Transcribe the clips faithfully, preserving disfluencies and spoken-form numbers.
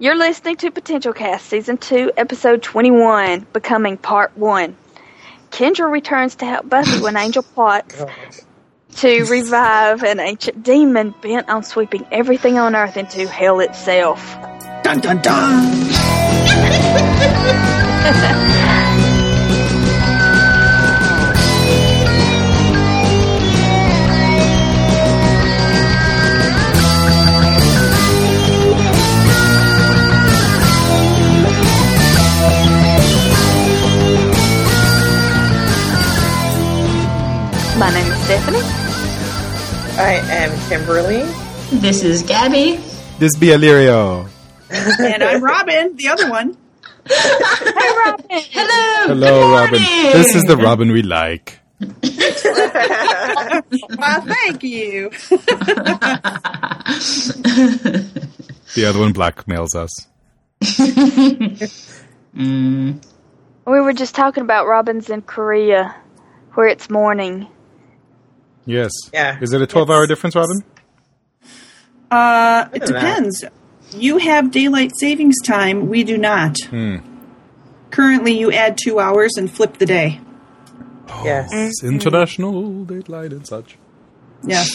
You're listening to Potential Cast, Season two, Episode twenty-one, Becoming Part one. Kendra returns to help Buffy when Angel plots to revive an ancient demon bent on sweeping everything on Earth into hell itself. Dun dun dun! My name is Stephanie. I am Kimberly. This is Gabby. This be Illyrio. And I'm Robin, the other one. Hi, Robin. Hello. Hello, Robin. This is the Robin we like. Well, thank you. The other one blackmails us. mm. We were just talking about Robin's in Korea, where it's morning. Yes. Yeah. Is it a twelve-hour difference, Robin? Uh, it depends. You have daylight savings time. We do not. Hmm. Currently, you add two hours and flip the day. Yes. It's international daylight and such. Yes.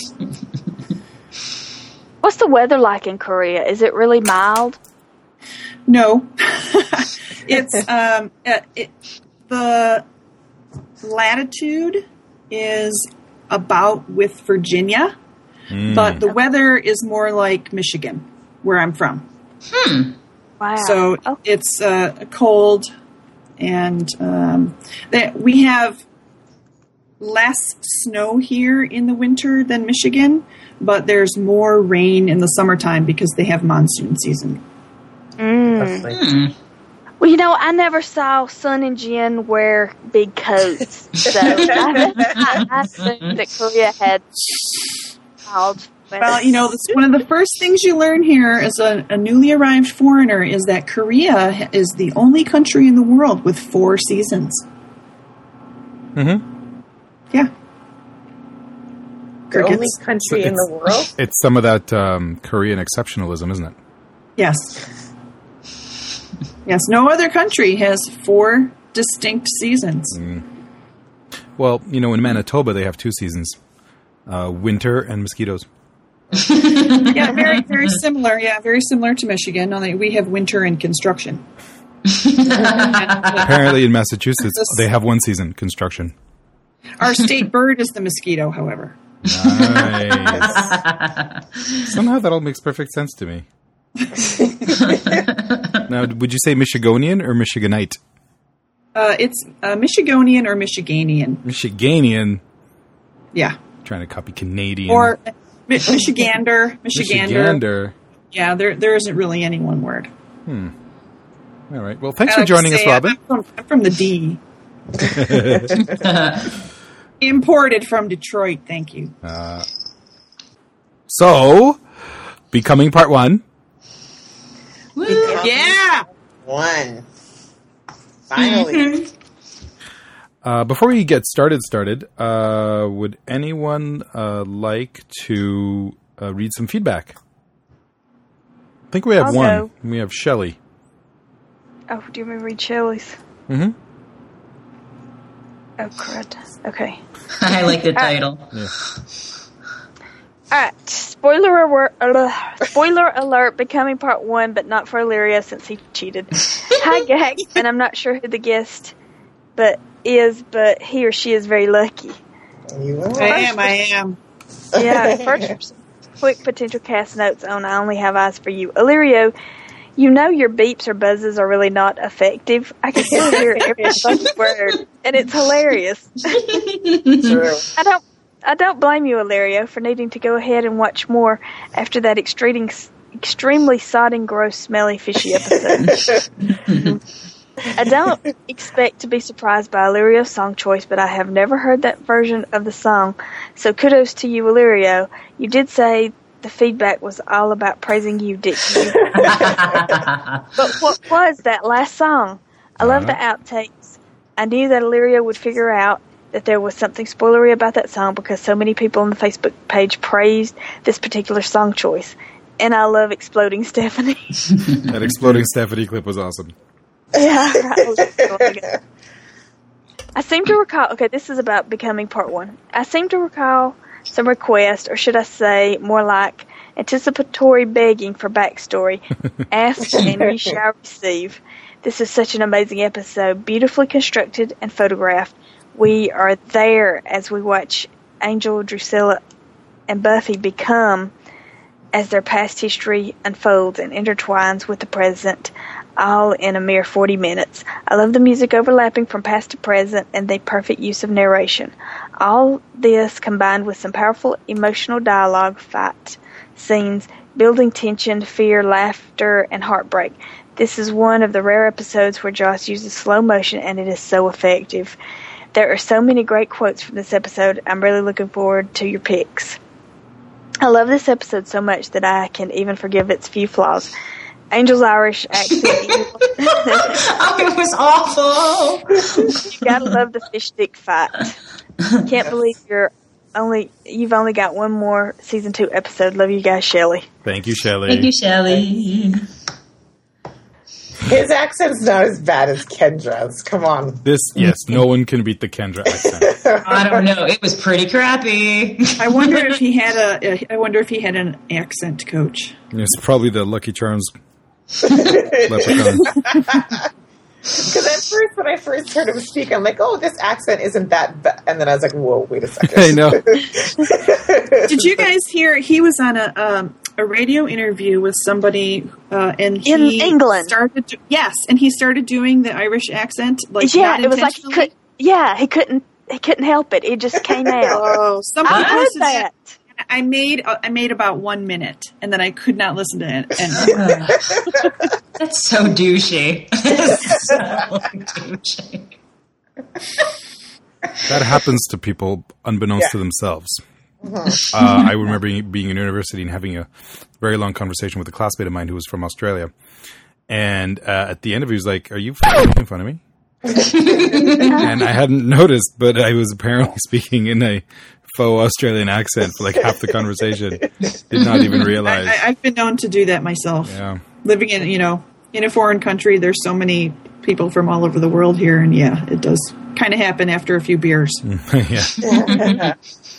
What's the weather like in Korea? Is it really mild? No. It's um uh, it, the latitude is about with Virginia, Mm. but the weather is more like Michigan, where I'm from. Hmm. Wow. So Oh. it's uh, cold, and um, that we have less snow here in the winter than Michigan, but there's more rain in the summertime because they have monsoon season. Mm. Hmm. Well, you know, I never saw Sun and Jin wear big coats, so I, I, I assumed that Korea had mild weather. Well, you know, that's one of the first things you learn here as a, a newly arrived foreigner is that Korea is the only country in the world with four seasons. Mm-hmm. Yeah. The only Crickets. country So in the world? It's some of that um, Korean exceptionalism, isn't it? Yes. Yes, no other country has four distinct seasons. Well, you know, in Manitoba, they have two seasons. Uh, winter and mosquitoes. Yeah, very, very similar. Yeah, very similar to Michigan. Only we have winter and construction. Apparently in Massachusetts, they have one season, construction. Our state bird is the mosquito, however. Nice. Somehow that all makes perfect sense to me. Now, would you say Michigonian or Michiganite? Uh, it's uh, Michigonian or Michiganian. Michiganian. Yeah. Trying to copy Canadian. Or Mi- Michigander. Michigander. Michigander. Yeah, there there isn't really any one word. Hmm. All right. Well, thanks I for like to joining us, say Robin. I'm from, I'm from the D. Imported from Detroit, thank you. Uh, so, becoming part one. Woo. Yeah! One. Finally. Uh, before we get started, started, uh, would anyone uh, like to uh, read some feedback? I think we have I'll one. go. We have Shelley. Oh, do you want me to read Shelley's? Mm-hmm. Oh, crud. Okay. I like the title. Yeah. Alright, spoiler alert, uh, spoiler alert, becoming part one, but not for Illyria since he cheated. Hi, Gag, and I'm not sure who the guest but is, but he or she is very lucky. You are. I am, I am. Yeah, first, quick potential cast notes on I Only Have Eyes for You. Illyrio, you know your beeps or buzzes are really not effective. I can still hear every fucking word, and it's hilarious. True. I don't I don't blame you, Illyrio, for needing to go ahead and watch more after that extremely, extremely sodding, gross, smelly, fishy episode. I don't expect to be surprised by Illyrio's song choice, but I have never heard that version of the song, so kudos to you, Illyrio. You did say the feedback was all about praising you, didn't you? But what was that last song? I love the outtakes. I knew that Illyrio would figure out that there was something spoilery about that song because so many people on the Facebook page praised this particular song choice. and I love Exploding Stephanie. That Exploding Stephanie clip was awesome. Yeah. I, was I seem to recall, okay, this is about Becoming Part one. I seem to recall some request, or should I say more like anticipatory begging for backstory. Ask and you shall receive. This is such an amazing episode, beautifully constructed and photographed. We are there as we watch Angel, Drusilla, and Buffy become as their past history unfolds and intertwines with the present, all in a mere forty minutes. I love the music overlapping from past to present and the perfect use of narration. All this combined with some powerful emotional dialogue, fight scenes, building tension, fear, laughter, and heartbreak. This is one of the rare episodes where Joss uses slow motion, and it is so effective. There are so many great quotes from this episode. I'm really looking forward to your picks. I love this episode so much that I can even forgive its few flaws. Angel's Irish accent. Oh, it was awful. You gotta love the fish stick fight. Can't believe you're only you've only got one more season two episode. Love you guys, Shelley. Thank you, Shelley. Thank you, Shelley. His accent's not as bad as Kendra's. Come on. This, yes, no one can beat the Kendra accent. I don't know. It was pretty crappy. I wonder if he had a. I wonder if he had an accent coach. It's probably the Lucky Charms leprechaun. Because at first, when I first heard him speak, I'm like, oh, this accent isn't that bad. And then I was like, whoa, wait a second. I know. Did you guys hear? He was on a um, a radio interview with somebody, uh, and he In England. started. To, yes, and he started doing the Irish accent. Like, Yeah, not it was like he intentionally. could. Yeah, he couldn't. He couldn't help it. It just came out. Oh, somebody I heard posted that. I made uh, I made about one minute, and then I could not listen to it anymore. That's so douchey. That's so douchey. That happens to people unbeknownst Yeah. to themselves. Uh, I remember being in university and having a very long conversation with a classmate of mine who was from Australia. And uh, at the end of it, he was like, "Are you f- making fun of me?" And I hadn't noticed, but I was apparently speaking in a faux Australian accent for like half the conversation. Did not even realize. I, I, I've been known to do that myself. Yeah. Living in you know in a foreign country, there's so many people from all over the world here, and yeah, it does kind of happen after a few beers. Yeah.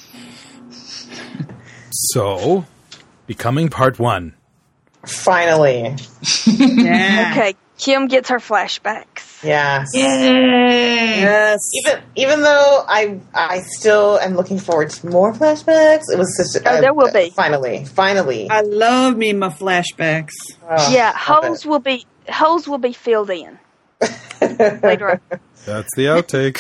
So, becoming part one. Finally. Yeah. Okay, Kim gets her flashbacks. Yeah. Yay! Yes. Even even though I I still am looking forward to more flashbacks, it was such a, Oh, there will be. Finally. Finally. I love me my flashbacks. Oh, Yeah, love holes it. will be holes will be filled in later on. That's the outtake.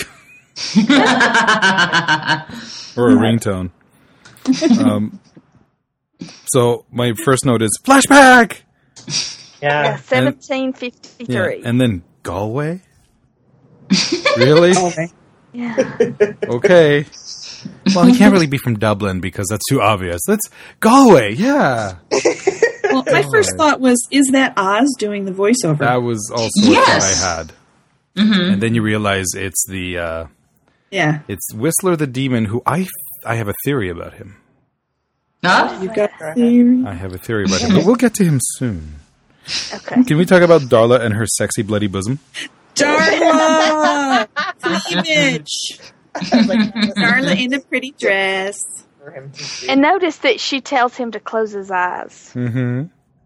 Or a ringtone. Um, so, my first note is flashback! Yeah, Yeah. seventeen fifty three. Yeah, and then Galway? Really? Okay. Yeah. Okay. Well, he can't really be from Dublin because that's too obvious. That's Galway, yeah. Well, my first thought was, is that Oz doing the voiceover? That was also Yes. what I had. Mm-hmm. And then you realize it's the uh, yeah. it's Whistler the Demon, who I I have a theory about him. Huh? You got a theory? I have a theory about him, but we'll get to him soon. Okay. Can we talk about Darla and her sexy bloody bosom? Darla! Cleavage! Darla in a pretty dress. For him to see. And notice that she tells him to close his eyes. Mm-hmm.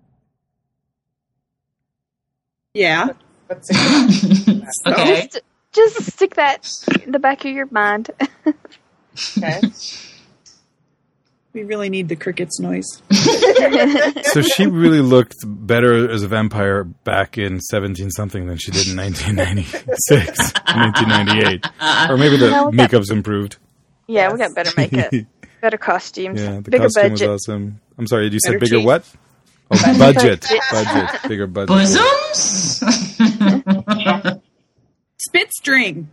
Yeah. But see- Okay. Just, just stick that in the back of your mind. okay. We really need the crickets noise. So she really looked better as a vampire back in seventeen something than she did in nineteen ninety-six, nineteen ninety-eight, or maybe the No, we got- makeup's improved. Yeah, we got better makeup, better costumes, Yeah, the bigger costume budget. was awesome. I'm sorry, you said Better bigger cheese. what? Oh, budget, budget, bigger budget. Bosoms? Spit string.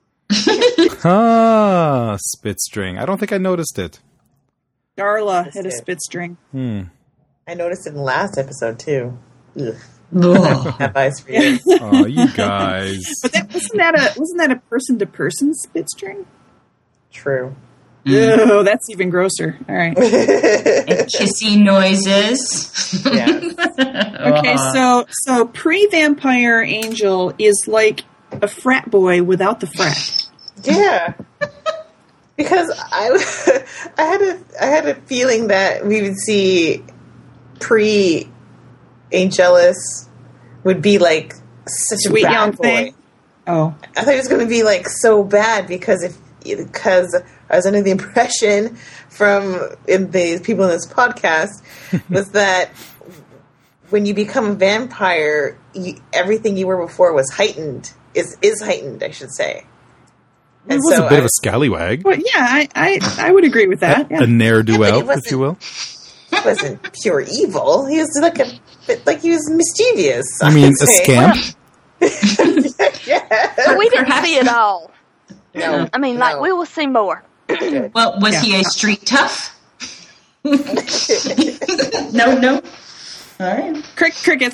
Ah, spit string. I don't think I noticed it. Darla had a it. spit string. Hmm. I noticed it in the last episode too. Ugh. Ugh. Advice for you. Oh, you guys. But that wasn't that a wasn't that a person to person spit string? True. Oh, that's even grosser. All right. And kissy noises. Yeah. Okay, so so pre-vampire Angel is like a frat boy without the frat. Yeah. Because I, I had a I had a feeling that we would see pre Angelus would be like such Sweet a bad young boy. thing. Oh, I thought he was going to be like so bad because if because I was under the impression from in the people in this podcast was that when you become a vampire, you, everything you were before was heightened. Is is heightened, I should say. He And was so a bit I- of a scallywag. well, yeah, I, I I would agree with that. Yeah. A ne'er-do-well, Yeah, but it if wasn't- you will. He wasn't pure evil. He was like a bit like he was mischievous. I mean, I'd a say. scamp. Yeah. But we didn't Perhaps- see it all. No, I mean, like, no. we will see more. Well, was Yeah. he a street tough? no, no. All right. Crick, crickets.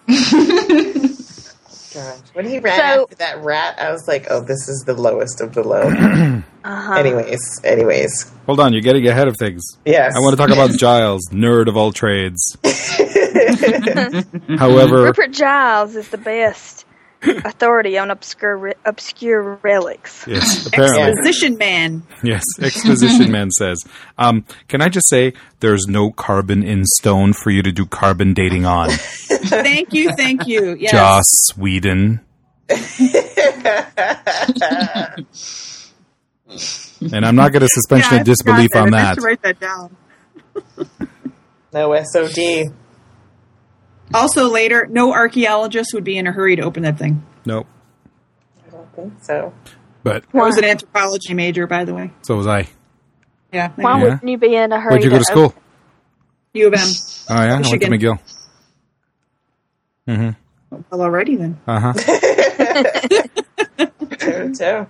God. When he ran So- after that rat, I was like, "Oh, this is the lowest of the low." Uh-huh. anyways, anyways, Hold on, you're getting ahead of things. yes. I want to talk about Giles, nerd of all trades. However, Rupert Giles is the best authority on obscure re- obscure relics. yes, apparently, Exposition man. yes, Exposition Man says. Um, can I just say, there's no carbon in stone for you to do carbon dating on. Thank you, thank you. Yes. Joss Sweden. And I'm not going to suspension Yeah, of I disbelief forgot on I meant that. to write that down. No S O D. Also, later, no archaeologist would be in a hurry to open that thing. Nope. I don't think so. But I was an anthropology major, by the way. so was I. Yeah. Why Yeah. wouldn't you be in a hurry? Where'd you go to school? U of M. Oh, yeah? I went to Michigan. McGill. Mm-hmm. Well, already then. Uh-huh. True, too.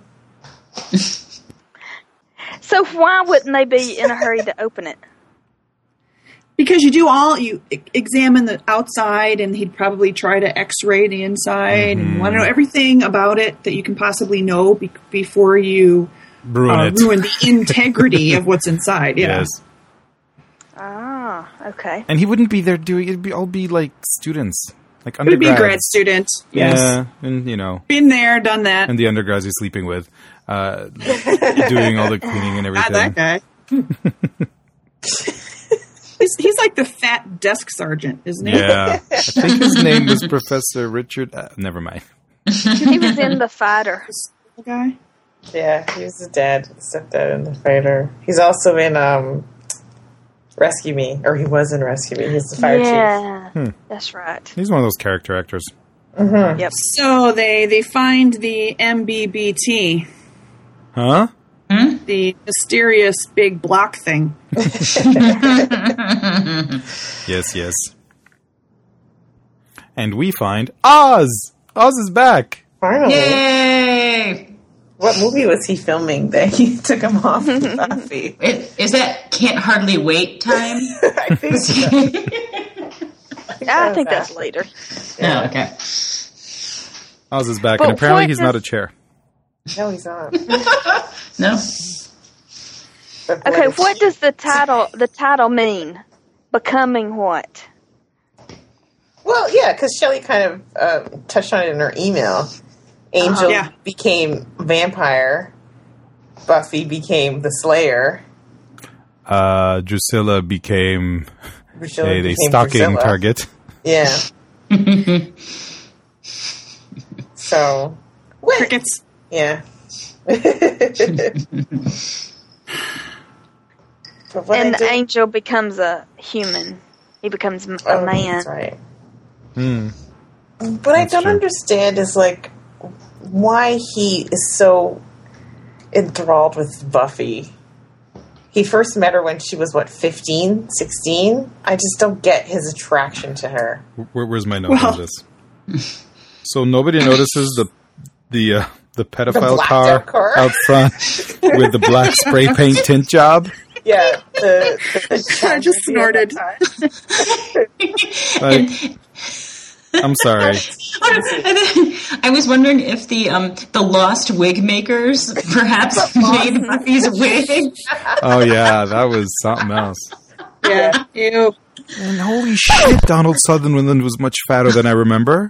So why wouldn't they be in a hurry to open it? Because you do all, you e- examine the outside, and he'd probably try to x-ray the inside and want to know everything about it that you can possibly know be- before you Ruin uh, it. ruin the integrity of what's inside. Yeah. Yes. Ah, okay. And he wouldn't be there doing it'd be all be like students. Like It would be a grad undergrads. student. Yes. Yeah. And you know, Been there, done that. and the undergrads he's sleeping with. Uh doing all the cleaning and Not everything. that guy. he's, he's like the fat desk sergeant, isn't he? Yeah. I think his name was Professor Richard uh, never mind. He was in The Fighter. The guy. Yeah, he was the dad, stepdad in The Fighter. He's also in um, Rescue Me, or he was in Rescue Me. He's the fire chief. Yeah, that's right. He's one of those character actors. Yep. So they, they find the M B B T, Huh? the mysterious big block thing. Yes, yes. And we find Oz! Oz is back! Finally. Yay! What movie was he filming that he took him off of Buffy? It, is that Can't Hardly Wait time? I think so. I think that's later. No, okay. Oz is back, But and apparently what he's does- not a chair. No, he's not. No? But Okay, is- what does the title the title mean? Becoming what? Well, yeah, because Shelley kind of uh, touched on it in her email. Angel Yeah. became vampire. Buffy became the Slayer. Uh, Drusilla became Drusilla a, a became stalking Drusilla. target. Yeah. So, what? Crickets. Yeah. But what And I did- Angel becomes a human. He becomes m- a Oh, man. that's right. Hmm. What I That's don't true. understand is like why he is so enthralled with Buffy. He first met her when she was what, fifteen, sixteen? I just don't get his attraction to her. Where, where's my note Well- on this? So nobody notices the the uh, the pedophile blacked car, out car? out front with the black spray paint tint job. Yeah, the, the I just snorted. Like, I'm sorry. And then I was wondering if the um, the lost wig makers perhaps made Buffy's wig. Oh yeah, that was something else. Yeah. Ew. And holy shit, Donald Sutherland was much fatter than I remember.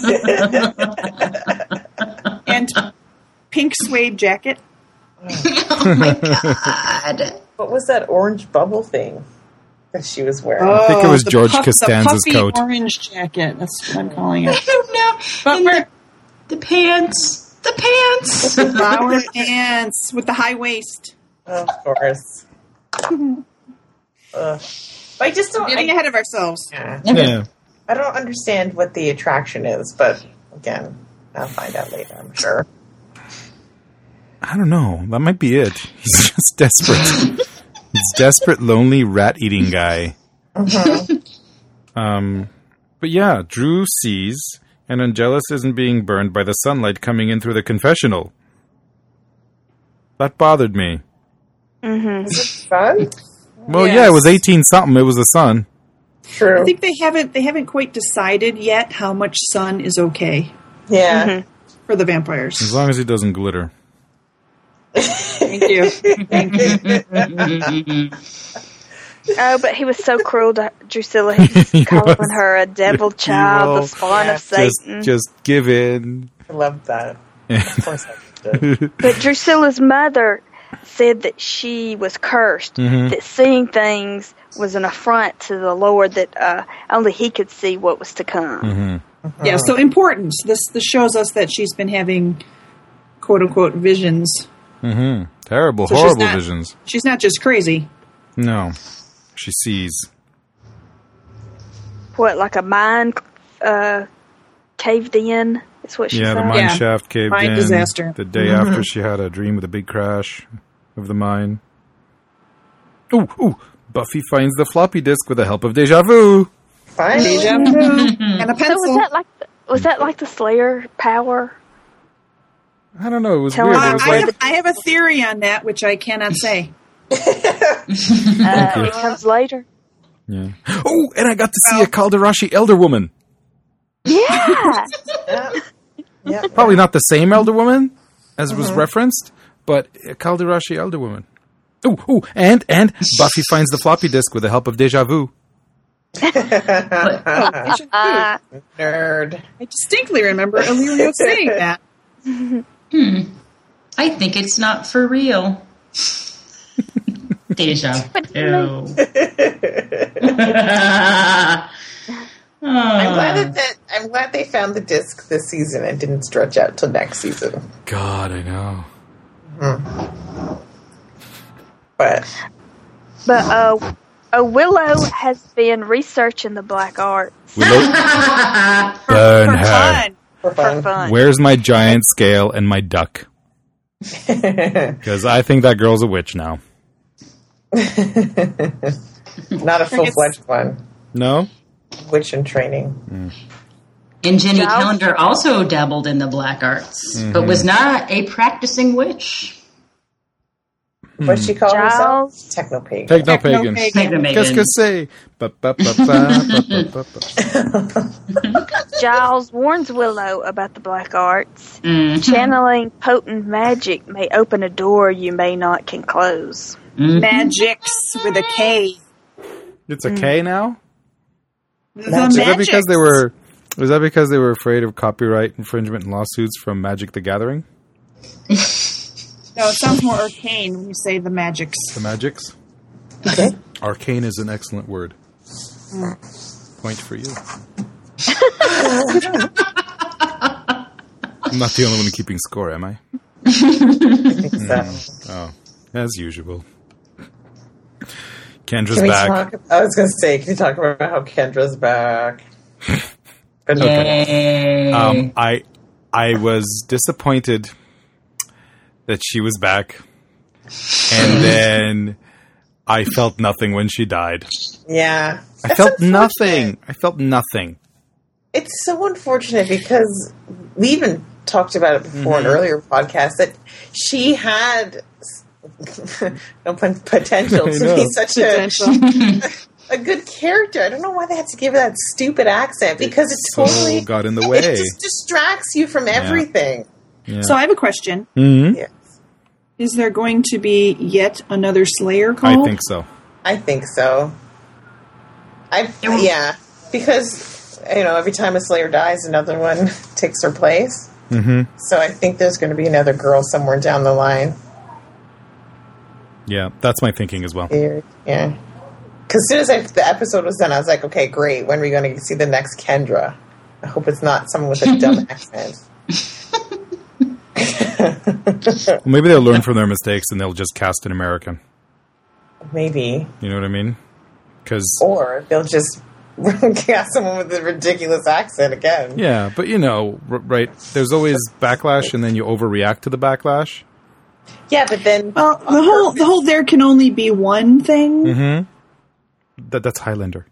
And pink suede jacket. Oh my god! What was that orange bubble thing that she was wearing? Oh, think it was the George puff- Costanza's the puffy coat. Orange jacket. That's what I'm calling I it. don't know. But And we're- the, the pants, the pants. Flower pants with the high waist. Of course. Ugh. But I just don't. Getting I, ahead of ourselves. yeah. Yeah. I don't understand what the attraction is, but again, I'll find out later. I'm sure. I don't know. That might be it. He's just desperate. He's desperate, lonely, rat-eating guy. Um, but yeah, Drew sees, and Angelus isn't being burned by the sunlight coming in through the confessional. That bothered me. Fun? Well, Yes. yeah, it was eighteen something. It was the sun. True. I think they haven't they haven't quite decided yet how much sun is okay yeah. for the vampires. As long as he doesn't glitter. Thank you. Thank you. Oh, but he was so cruel to Drusilla. He was He calling was. her a devil child, will. the spawn Yeah. of Just, Satan. just give in. I love that. Of course I did. But Drusilla's mother said that she was cursed, Mhm. that seeing things was an affront to the Lord, that uh, only he could see what was to come. Mm-hmm. Yeah, so important. This this shows us that she's been having quote unquote visions. Mm-hmm. Terrible, So she's horrible not- visions. She's not just crazy. No. She sees. What, like a mine uh, caved in? Is what she Yeah, said. the mine Yeah. shaft caved Mine in. disaster. The day after she had a dream with a big crash of the mine. Ooh, ooh. Buffy finds the floppy disk with the help of Deja Vu. Fine. Deja vu and a So pencil. was that like the, was that like the Slayer power? I don't know. It was Tell weird. her It Uh, was I, like, have, I have a theory on that, which I cannot say. Uh, it comes later. yeah. Oh, and I got to see a Kalderashi elder woman. Yeah. Yeah. Yeah. Probably not the same elder woman as Mm-hmm. was referenced, but a Kalderashi elder woman. Oh, oh, and and Buffy finds the floppy disk with the help of Deja Vu. Uh, Nerd. I distinctly remember Illyrio saying that. I think it's not for real. Deja vu. I'm glad that, that I'm glad they found the disc this season and didn't stretch out till next season. God, I know. But but uh, uh, Willow has been researching the black arts Willow, burn For her. fun. for for fun. fun. Where's my giant scale and my duck? Because I think that girl's a witch now. Not a full fledged one. No? Witch in training. And Jenny Giles? Calendar also dabbled in the black arts, but was not a practicing witch. What'd she call herself? Giles? Technopagan. Techno-pagan. Techno-pagan. Qu'est-ce que c'est? Ba, ba, ba, ba, ba, ba, ba. Giles warns Willow about the black arts. Mhm. Channeling potent magic may open a door you may not can close. Magics with a K. It's a K now? The Magic. Is that because magics. they were was that because they were afraid of copyright infringement and lawsuits from Magic the Gathering? No, it sounds more arcane when you say the magics. The Magics? Okay. Arcane is an excellent word. Point for you. I'm not the only one keeping score, am I? I think so. Oh, as usual. Kendra's Can we back. talk? I was going to say, can you talk about how Kendra's back? But Yay. Um, I I was disappointed that she was back, and then I felt nothing when she died. yeah, I That's felt unfortunate. nothing. I felt nothing. It's so unfortunate because we even talked about it before in earlier podcasts that she had no pun, potential I to know. be such a, Potential. a good character. I don't know why they had to give her that stupid accent because it So totally got in the way. It just distracts you from everything. Yeah. So I have a question. Mhm. Yeah, Is there going to be yet another Slayer called? I think so. I think so. I yeah, because you know every time a Slayer dies, another one takes her place. hmm So I think there's going to be another girl somewhere down the line. Yeah, that's my thinking as well. Here. Yeah. Because as soon as I, the episode was done, I was like, okay, great. When are we going to see the next Kendra? I hope it's not someone with a dumb accent. Well, maybe they'll learn from their mistakes and they'll just cast an American. Maybe. You know what I mean? Because Or they'll just cast someone with a ridiculous accent again. yeah, but you know, r- right? There's always backlash, and then you overreact to the backlash. Yeah, but then... Well, the whole the whole there can only be one thing. Mm-hmm. That that's Highlander.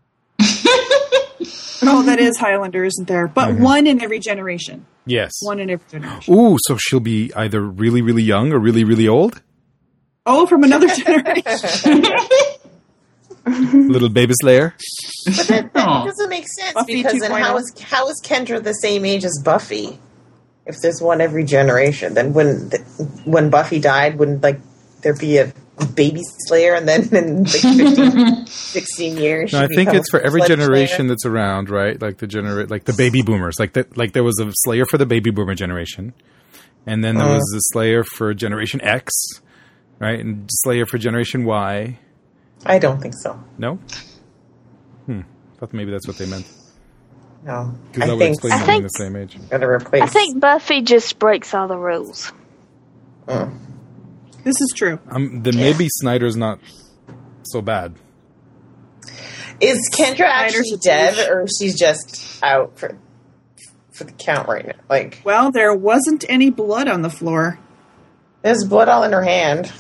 Oh, that is Highlander, isn't there? But one in every generation. Yes. One in every generation. Ooh, so she'll be either really, really young or really, really old. Oh, from another generation. Little baby Slayer. But that, that Aw. doesn't make sense Buffy because then how 2.0. is, how is Kendra the same age as Buffy? If there's one every generation, then when the, when Buffy died, wouldn't like there be a baby Slayer, and then in like fifteen, sixteen years? No, I she'd think become it's for a every full-fledged generation Slayer? that's around, right? Like the genera- like the baby boomers. Like that, like there was a Slayer for the baby boomer generation, and then there Uh. was a Slayer for Generation X, right? And Slayer for Generation Y. I don't think so. No. Hmm. Thought maybe that's what they meant. No, Because I that would think explain I them think- being the same age. gotta replace. I think Buffy just breaks all the rules. Mm. This is true. Um, then maybe Snyder's not so bad. Is Kendra actually Snyder's a dead, douche. or she's just out for for the count right now? Like, Well, there wasn't any blood on the floor. there's blood all in her hand.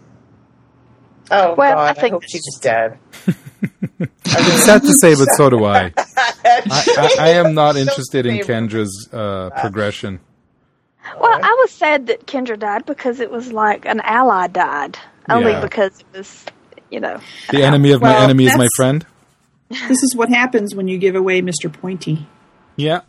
Oh Well, God! I I, think- hope she's dead. It's sad to say, but so do I. I, I, I am not So interested in favorite. Kendra's uh, progression. Well, I was sad that Kendra died because it was like an ally died. Only Yeah. because it was, you know. The enemy of my Well, enemy is my that's- friend. This is what happens when you give away Mister Pointy. Yeah.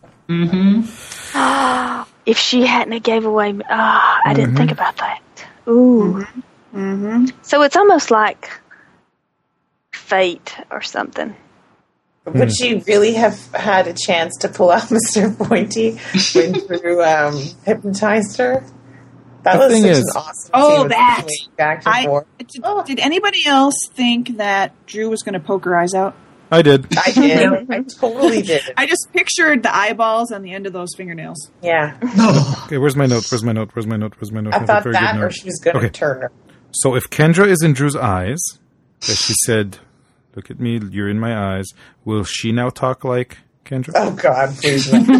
If she hadn't have gave away, ah, I didn't think about that. Ooh. Mm-hmm. So it's almost like fate or something. Would she really have had a chance to pull out Mister Pointy when Drew um, hypnotized her? That The was thing such is- an awesome Oh, scene with that. swinging back and I forth. did, Oh. did anybody else think that Drew was going to poke her eyes out? I did. I did. I totally did. I just pictured the eyeballs on the end of those fingernails. Yeah. Okay, where's my note? Where's my note? Where's my note? Where's my note? I have a thought very good that, or note. she was going to Okay. turn her. So if Kendra is in Drew's eyes, that she said, "Look at me, you're in my eyes," will she now talk like Kendra? Oh, God, please. no.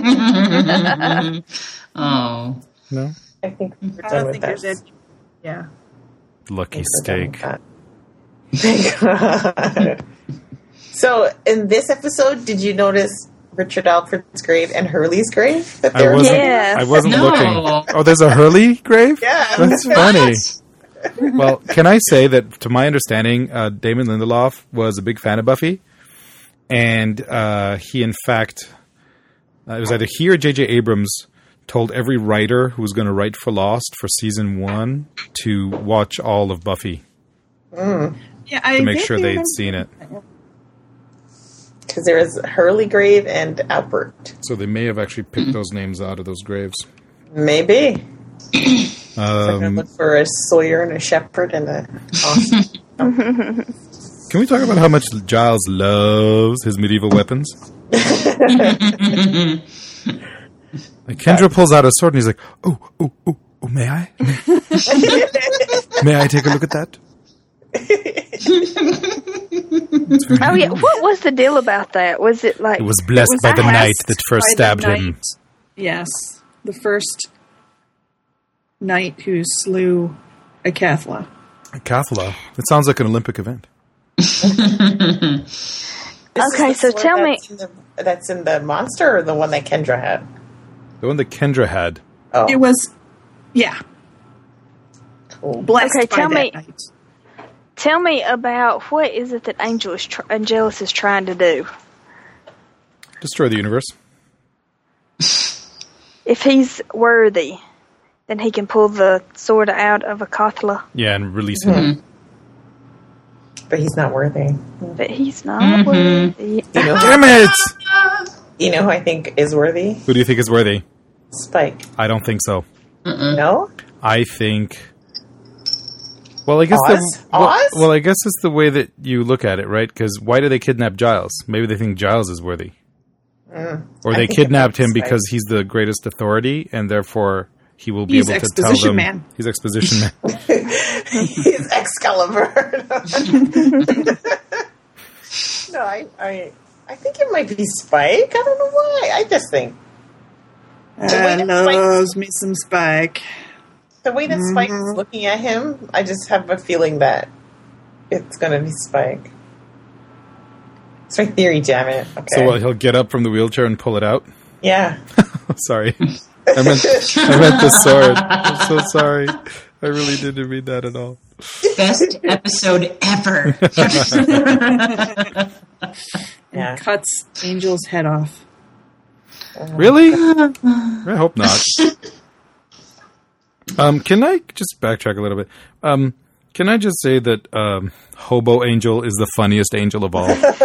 Oh. No. I think we're I done don't with think there's this. it. Yeah. Lucky I think steak. we're done with that. Thank God. So, in this episode, did you notice Richard Alfred's grave and Hurley's grave? That I they're wasn't. Yeah. I wasn't No. looking. Oh, there's a Hurley grave. Yeah. That's funny. Well, can I say that, to my understanding, uh, Damon Lindelof was a big fan of Buffy, and uh, he, in fact, uh, it was either he or J J Abrams told every writer who was going to write for Lost for season one to watch all of Buffy Mm. Yeah, I to make vaguely sure they'd remember- seen it. Because there is Hurley grave and Albert. So they may have actually picked those names out of those graves. Maybe. I'm going Um, to look for a Sawyer and a Shepherd and a Austin. can we talk about how much Giles loves his medieval weapons? Like Kendra pulls out a sword and he's like, "Oh, oh, oh, oh, may I? May I take a look at that?" Oh yeah, what was the deal about that? Was it like It was blessed was by the blessed knight that first by the stabbed him. knight. Yes. The first knight who slew a Cathla. Cathla. It sounds like an Olympic event. This is Okay, the so sword tell me- that's in the- that's in the monster, or the one that Kendra had? The one that Kendra had. Oh, It was, yeah, cool. blessed Okay, by tell that me- knight. tell me about what is it that Angel is tr- Angelus is trying to do? Destroy the universe. If he's worthy, then he can pull the sword out of Akathla. Yeah, and release him. Mm-hmm. But he's not worthy. But he's not Mm-hmm. worthy. You know, Damn it! you know who I think is worthy? Who do you think is worthy? Spike. I don't think so. No? I think. Well, I guess Oz? the well, Oz? well, I guess it's the way that you look at it, right? Because why do they kidnap Giles? Maybe they think Giles is worthy, Mm. or I they think kidnapped it him might be because he's the greatest authority, and therefore he will be He's able to tell exposition them. man. He's exposition man. He's Excalibur. no, I, I, I think it might be Spike. I don't know why. I just think I that loves me some Spike. the way that Spike is looking at him, I just have a feeling that it's going to be Spike. It's my theory, damn it. Okay. So what, he'll get up from the wheelchair and pull it out? Yeah. Sorry, I meant I meant the sword. I'm so sorry. I really didn't mean that at all. Best episode ever. Yeah. Cuts Angel's head off. Really? I hope not. Um, can I just backtrack a little bit? Um, can I just say that um, Hobo Angel is the funniest angel of all?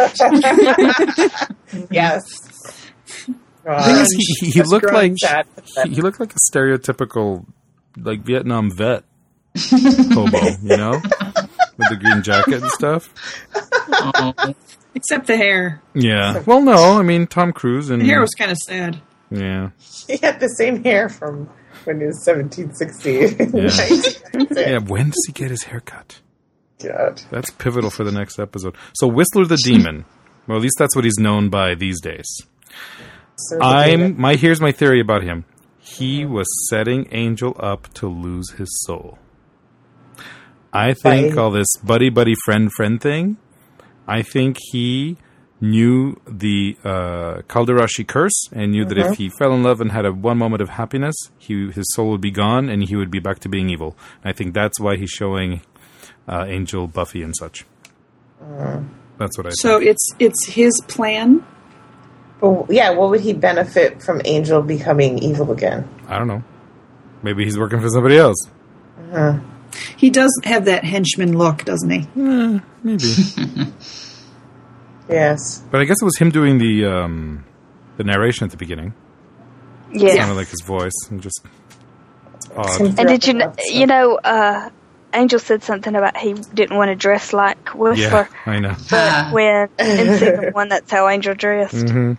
Yes. The thing is, he, he looked growing like sad. he, he looked like a stereotypical like Vietnam vet hobo, you know, with the green jacket and stuff. Except the hair. Yeah. Well, no, I mean Tom Cruise and The hair was kind of sad. yeah. He had the same hair from when he was seventeen sixty. Yeah. Yeah. When does he get his hair cut? God. That's pivotal for the next episode. So Whistler the Demon. Well, at least that's what he's known by these days. So the I'm demon- my here's my theory about him. He was setting Angel up to lose his soul. I think By- all this buddy buddy friend friend thing. I think he knew the uh, Kalderashi curse and knew that if he fell in love and had a one moment of happiness, he his soul would be gone and he would be back to being evil. And I think that's why he's showing uh, Angel, Buffy, and such. That's what I So think. it's it's his plan. But yeah, what would he benefit from Angel becoming evil again? I don't know. Maybe he's working for somebody else. He does have that henchman look, doesn't he? Maybe. Yes. But I guess it was him doing the um, the narration at the beginning. Yeah. Sounded like his voice. And just odd. And did you, kn- you know, uh, Angel said something about he didn't want to dress like Yeah, Whistler. I know. But when in season one, that's how Angel dressed.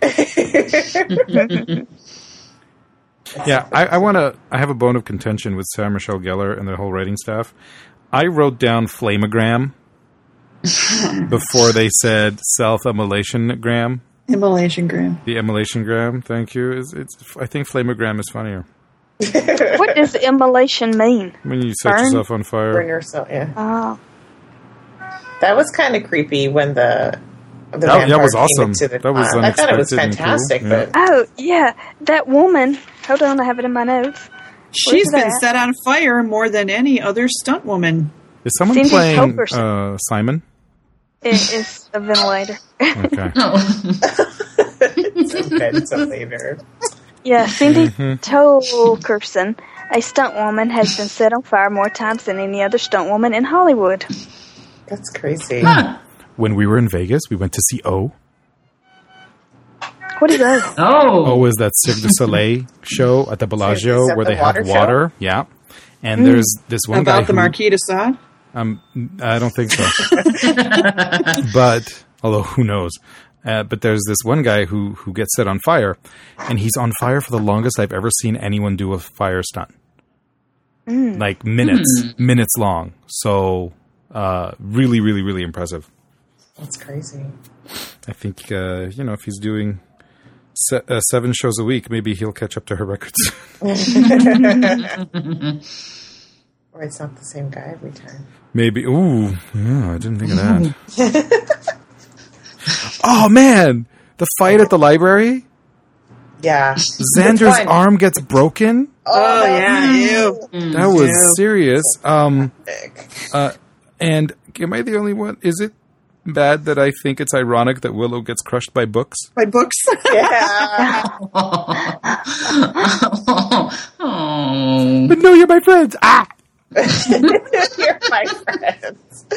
Yeah, I, I want to. I have a bone of contention with Sarah Michelle Gellar and the whole writing staff. I wrote down flamogram before they said self-immolation gram. Immolation gram. The immolation gram. Thank you. It's, it's. I think flamogram is funnier. What does immolation mean? When you set Burn? yourself on fire. Burn yourself, yeah. Oh. That was kind of creepy when the, the That- that vampire was came awesome. into the That was farm. I thought it was unexpected and cool. fantastic, Yeah. but Oh, yeah. That woman. Hold on, I have it in my notes. She's been that? set on fire more than any other stunt woman. Is someone Cindy playing Toperson. uh, Simon? It is a ventilator. Okay. so good, so later. Yeah, Cindy Mm-hmm. Tokerson, a stunt woman, has been set on fire more times than any other stunt woman in Hollywood. That's crazy. When we were in Vegas, we went to see O. What is that? Oh. O is that Cirque du Soleil show at the Is Bellagio that where the they have water show? water. Yeah. And there's this one guy About the who- Marquis de Sade? Um, I don't think so. But, although who knows? Uh, but there's this one guy who, who gets set on fire, and he's on fire for the longest I've ever seen anyone do a fire stunt. Like minutes, minutes long. So, uh, really, really, really impressive. That's crazy. I think, uh, you know, if he's doing se- uh, seven shows a week, maybe he'll catch up to her records. Or it's not the same guy every time. Maybe. Ooh, yeah, I didn't think of that. Oh, man! The fight at the library? Yeah. Xander's fun. arm gets broken? Oh, yeah, ew. That was Yeah. serious. Um, uh, and think, am I the only one? Is it bad that I think it's ironic that Willow gets crushed by books? By books? Yeah. Oh. But no, you're my friends. Ah! You're my friends.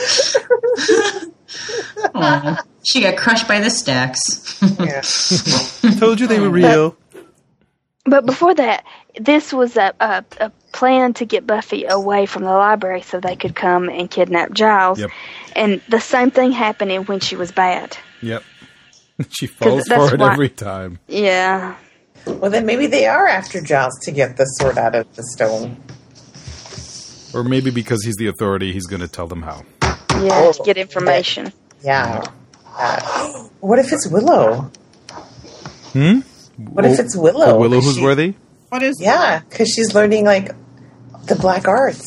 Oh. She got crushed by the stacks. Yeah. Told you they were real. But before that, this was a, a, a plan to get Buffy away from the library so they could come and kidnap Giles. Yep. And the same thing happening when she was bad. Yep. She falls that's for it why- every time. Yeah. Well, then maybe they are after Giles to get the sword out of the stone. Or maybe because he's the authority, he's going to tell them how. Yeah, Oh, to get information. Yeah. Uh, what if it's Willow? Hmm? What if it's Willow? The Willow 'Cause who's she- worthy? What is Yeah, because she's learning, like, the black arts.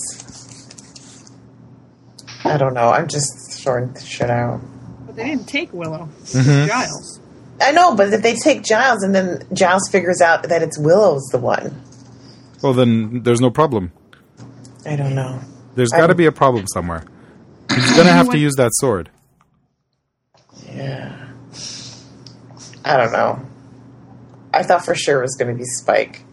I don't know. I'm just throwing shit out. But they didn't take Willow. Mhm. Giles. I know, but if they take Giles and then Giles figures out that it's Willow's the one. Well, then there's no problem. I don't know. There's I- got to be a problem somewhere. He's going to have to use that sword. Yeah. I don't know. I thought for sure it was going to be Spike.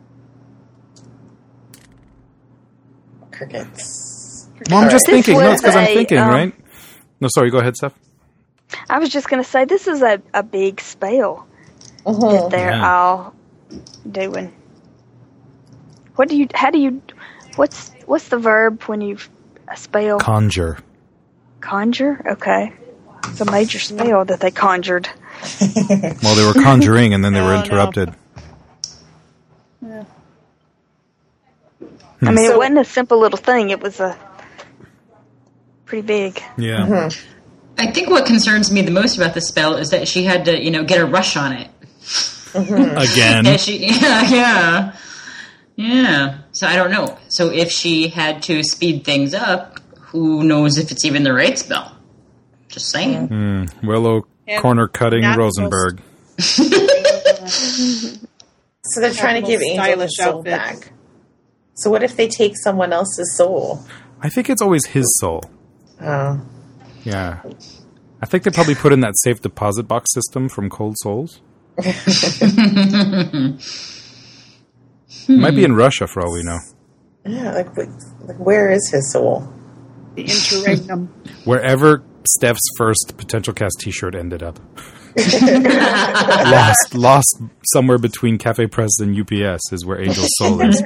Crickets. Well, I'm All just right. thinking. No, it's because I'm was a, thinking, um, right? No, sorry. Go ahead, Steph. I was just going to say, this is a, a big spell that they're Yeah. all doing. What do you, how do you, what's what's the verb when you a spell? Conjure. Conjure? Okay. It's a major spell that they conjured. Well, they were conjuring, and then they were No, no. interrupted. Yeah. I mean, So- it wasn't a simple little thing. It was a pretty big. Yeah. I think what concerns me the most about the spell is that she had to, you know, get a rush on it. Again. And she, yeah, yeah, yeah. So I don't know. So if she had to speed things up, who knows if it's even the right spell? Just saying. Hmm. Willow And corner cutting not the Rosenberg. So they're trying to give Most Angel his stylish soul outfit. back. So what if they take someone else's soul? I think it's always his soul. Oh. Yeah. I think they probably put in that safe deposit box system from Cold Souls. Might be in Russia for all we know. Yeah, like, wh- like where is his soul? The interregnum. Wherever Steph's first Potential Cast t-shirt ended up. lost lost somewhere between Cafe Press and U P S is where Angel's soul is.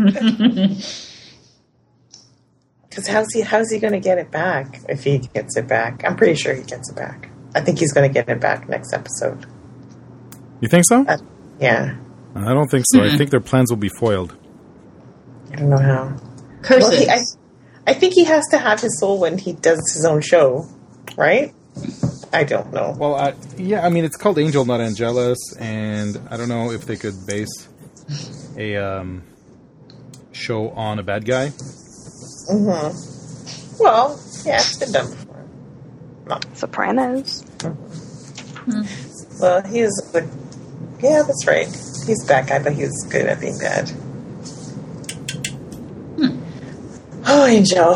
Because how's he how's he going to get it back if he gets it back? I'm pretty sure he gets it back. I think he's going to get it back next episode. You think so? Uh, yeah, I don't think so. I think their plans will be foiled. I don't know how. Curses. Well, he, I, I think he has to have his soul when he does his own show, right? I don't know. Well, I, yeah, I mean, it's called Angel, not Angelus, and I don't know if they could base a um, show on a bad guy. Mm-hmm. Well, yeah, it's been done before. No. Sopranos. Well, he was the... Yeah, that's right. He's a bad guy, but he was good at being bad. Hmm. Oh, Angel.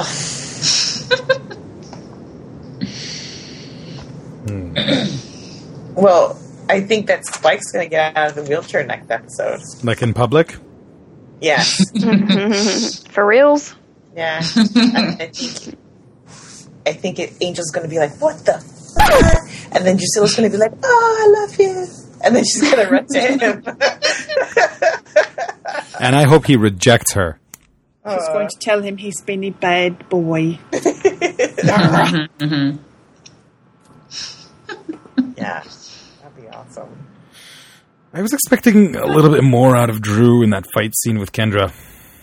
Well, I think that Spike's going to get out of the wheelchair next episode. Like in public? Yes. For reals? Yeah. I, I think I think it, Angel's going to be like, what the fuck? And then Drusilla's going to be like, oh, I love you. And then she's going to run to him. And I hope he rejects her. She's going to tell him he's been a bad boy. Mm-hmm. Yeah. That'd be awesome. I was expecting a little bit more out of Drew in that fight scene with Kendra.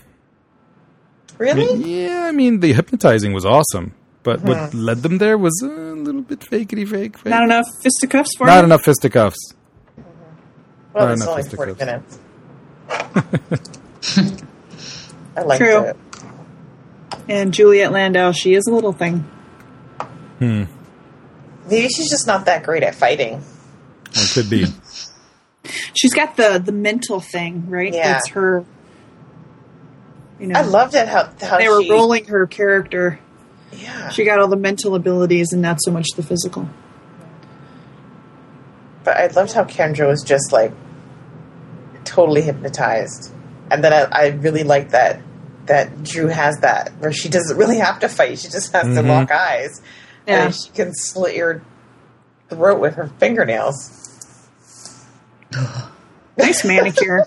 I Really? mean, yeah, I mean, the hypnotizing was awesome. But what led them there was a little bit fakety fake. fake. Not enough fisticuffs for Not him? enough fisticuffs. Well, Not it's enough only fisticuffs. forty minutes. I like True. it. And Juliet Landau, she is a little thing. Hmm. Maybe she's just not that great at fighting. Well, it could be. She's got the, the mental thing, right? Yeah. That's her. You know, I loved it how how they were she, rolling her character Yeah. She got all the mental abilities and not so much the physical. But I loved how Kendra was just like totally hypnotized. And then I, I really like that that Drew has that where she doesn't really have to fight. She just has Mm-hmm. to lock eyes. Yeah. And then she can slit your throat with her fingernails. Nice manicure.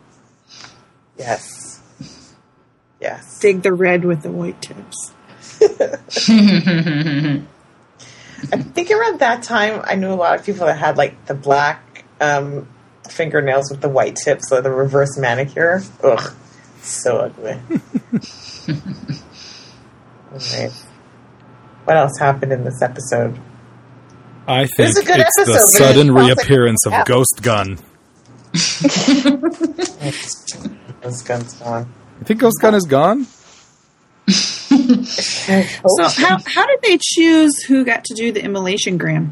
Yes. Yes. Dig the red with the white tips. I think around that time, I knew a lot of people that had like the black um, fingernails with the white tips, or the reverse manicure. Ugh, so ugly. Okay. What else happened in this episode? I think was a good it's the episode, but sudden it felt like- reappearance of Yeah. Ghost Gun. Those guns gone. You think Ghost Gun is gone? I hope So how how did they choose who got to do the immolation gram?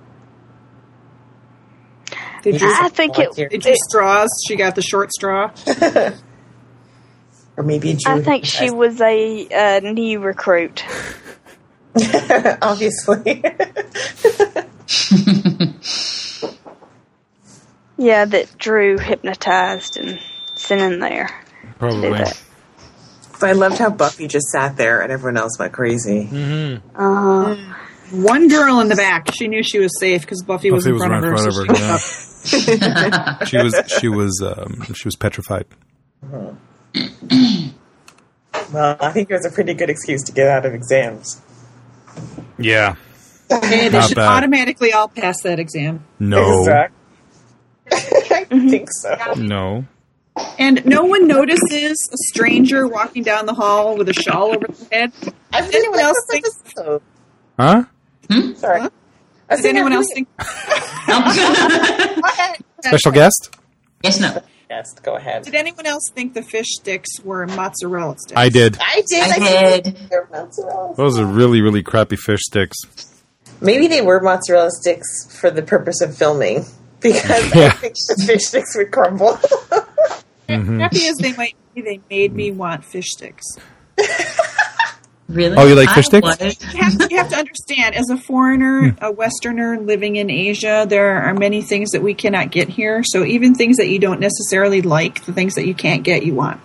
They drew, I think it. volunteer. they drew it straws. She got the short straw. or maybe Drew I think she was a uh, new recruit. obviously. Yeah, that Drew hypnotized and sent in there. Probably. that. But I loved how Buffy just sat there and everyone else went crazy. Uh, One girl in the back. She knew she was safe because Buffy, was Buffy in was front right of in her. front so of she her. was Yeah. up. She was she was um, she was petrified. Well, I think it was a pretty good excuse to get out of exams. Yeah. Hey, they Not should bad. automatically all pass that exam. No. Exactly. I think so. No. And no one notices a stranger walking down the hall with a shawl over their head. I Does anyone else think? So. Huh? Sorry. Huh? I Does think anyone I else really- think? Special guest? Yes, no. Yes, go ahead. Did anyone else think the fish sticks were mozzarella sticks? I did. I did. I think did. they were mozzarella. Those are really, really crappy fish sticks. Maybe they were mozzarella sticks for the purpose of filming, because Yeah. I think the fish sticks would crumble. Mm-hmm. Happy as they might be, they made me want fish sticks. Really? Oh, you like I fish sticks? wanted- You have, you have to understand, as a foreigner, a Westerner living in Asia, there are many things that we cannot get here. So even things that you don't necessarily like, the things that you can't get, you want.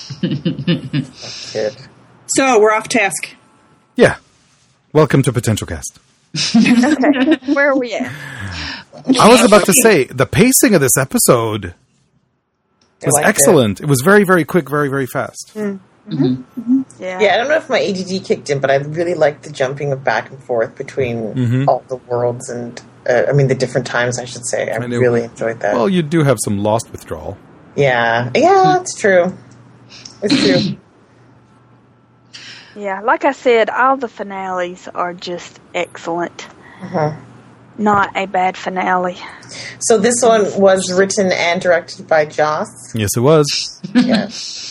Good. So we're off task. Yeah. Welcome to Potential Cast. okay, where are we at? I was about to say, the pacing of this episode I was liked it. excellent. It. It was very, very quick, very, very fast. Yeah. Yeah, I don't know if my A D D kicked in, but I really liked the jumping of back and forth between Mhm. all the worlds and, uh, I mean, the different times, I should say. I And it- really enjoyed that. Well, you do have some Lost withdrawal. yeah, yeah, it's true. It's true. Yeah, like I said, all the finales are just excellent. Uh-huh. Not a bad finale. So this one was written and directed by Joss. Yes, it was. Yeah.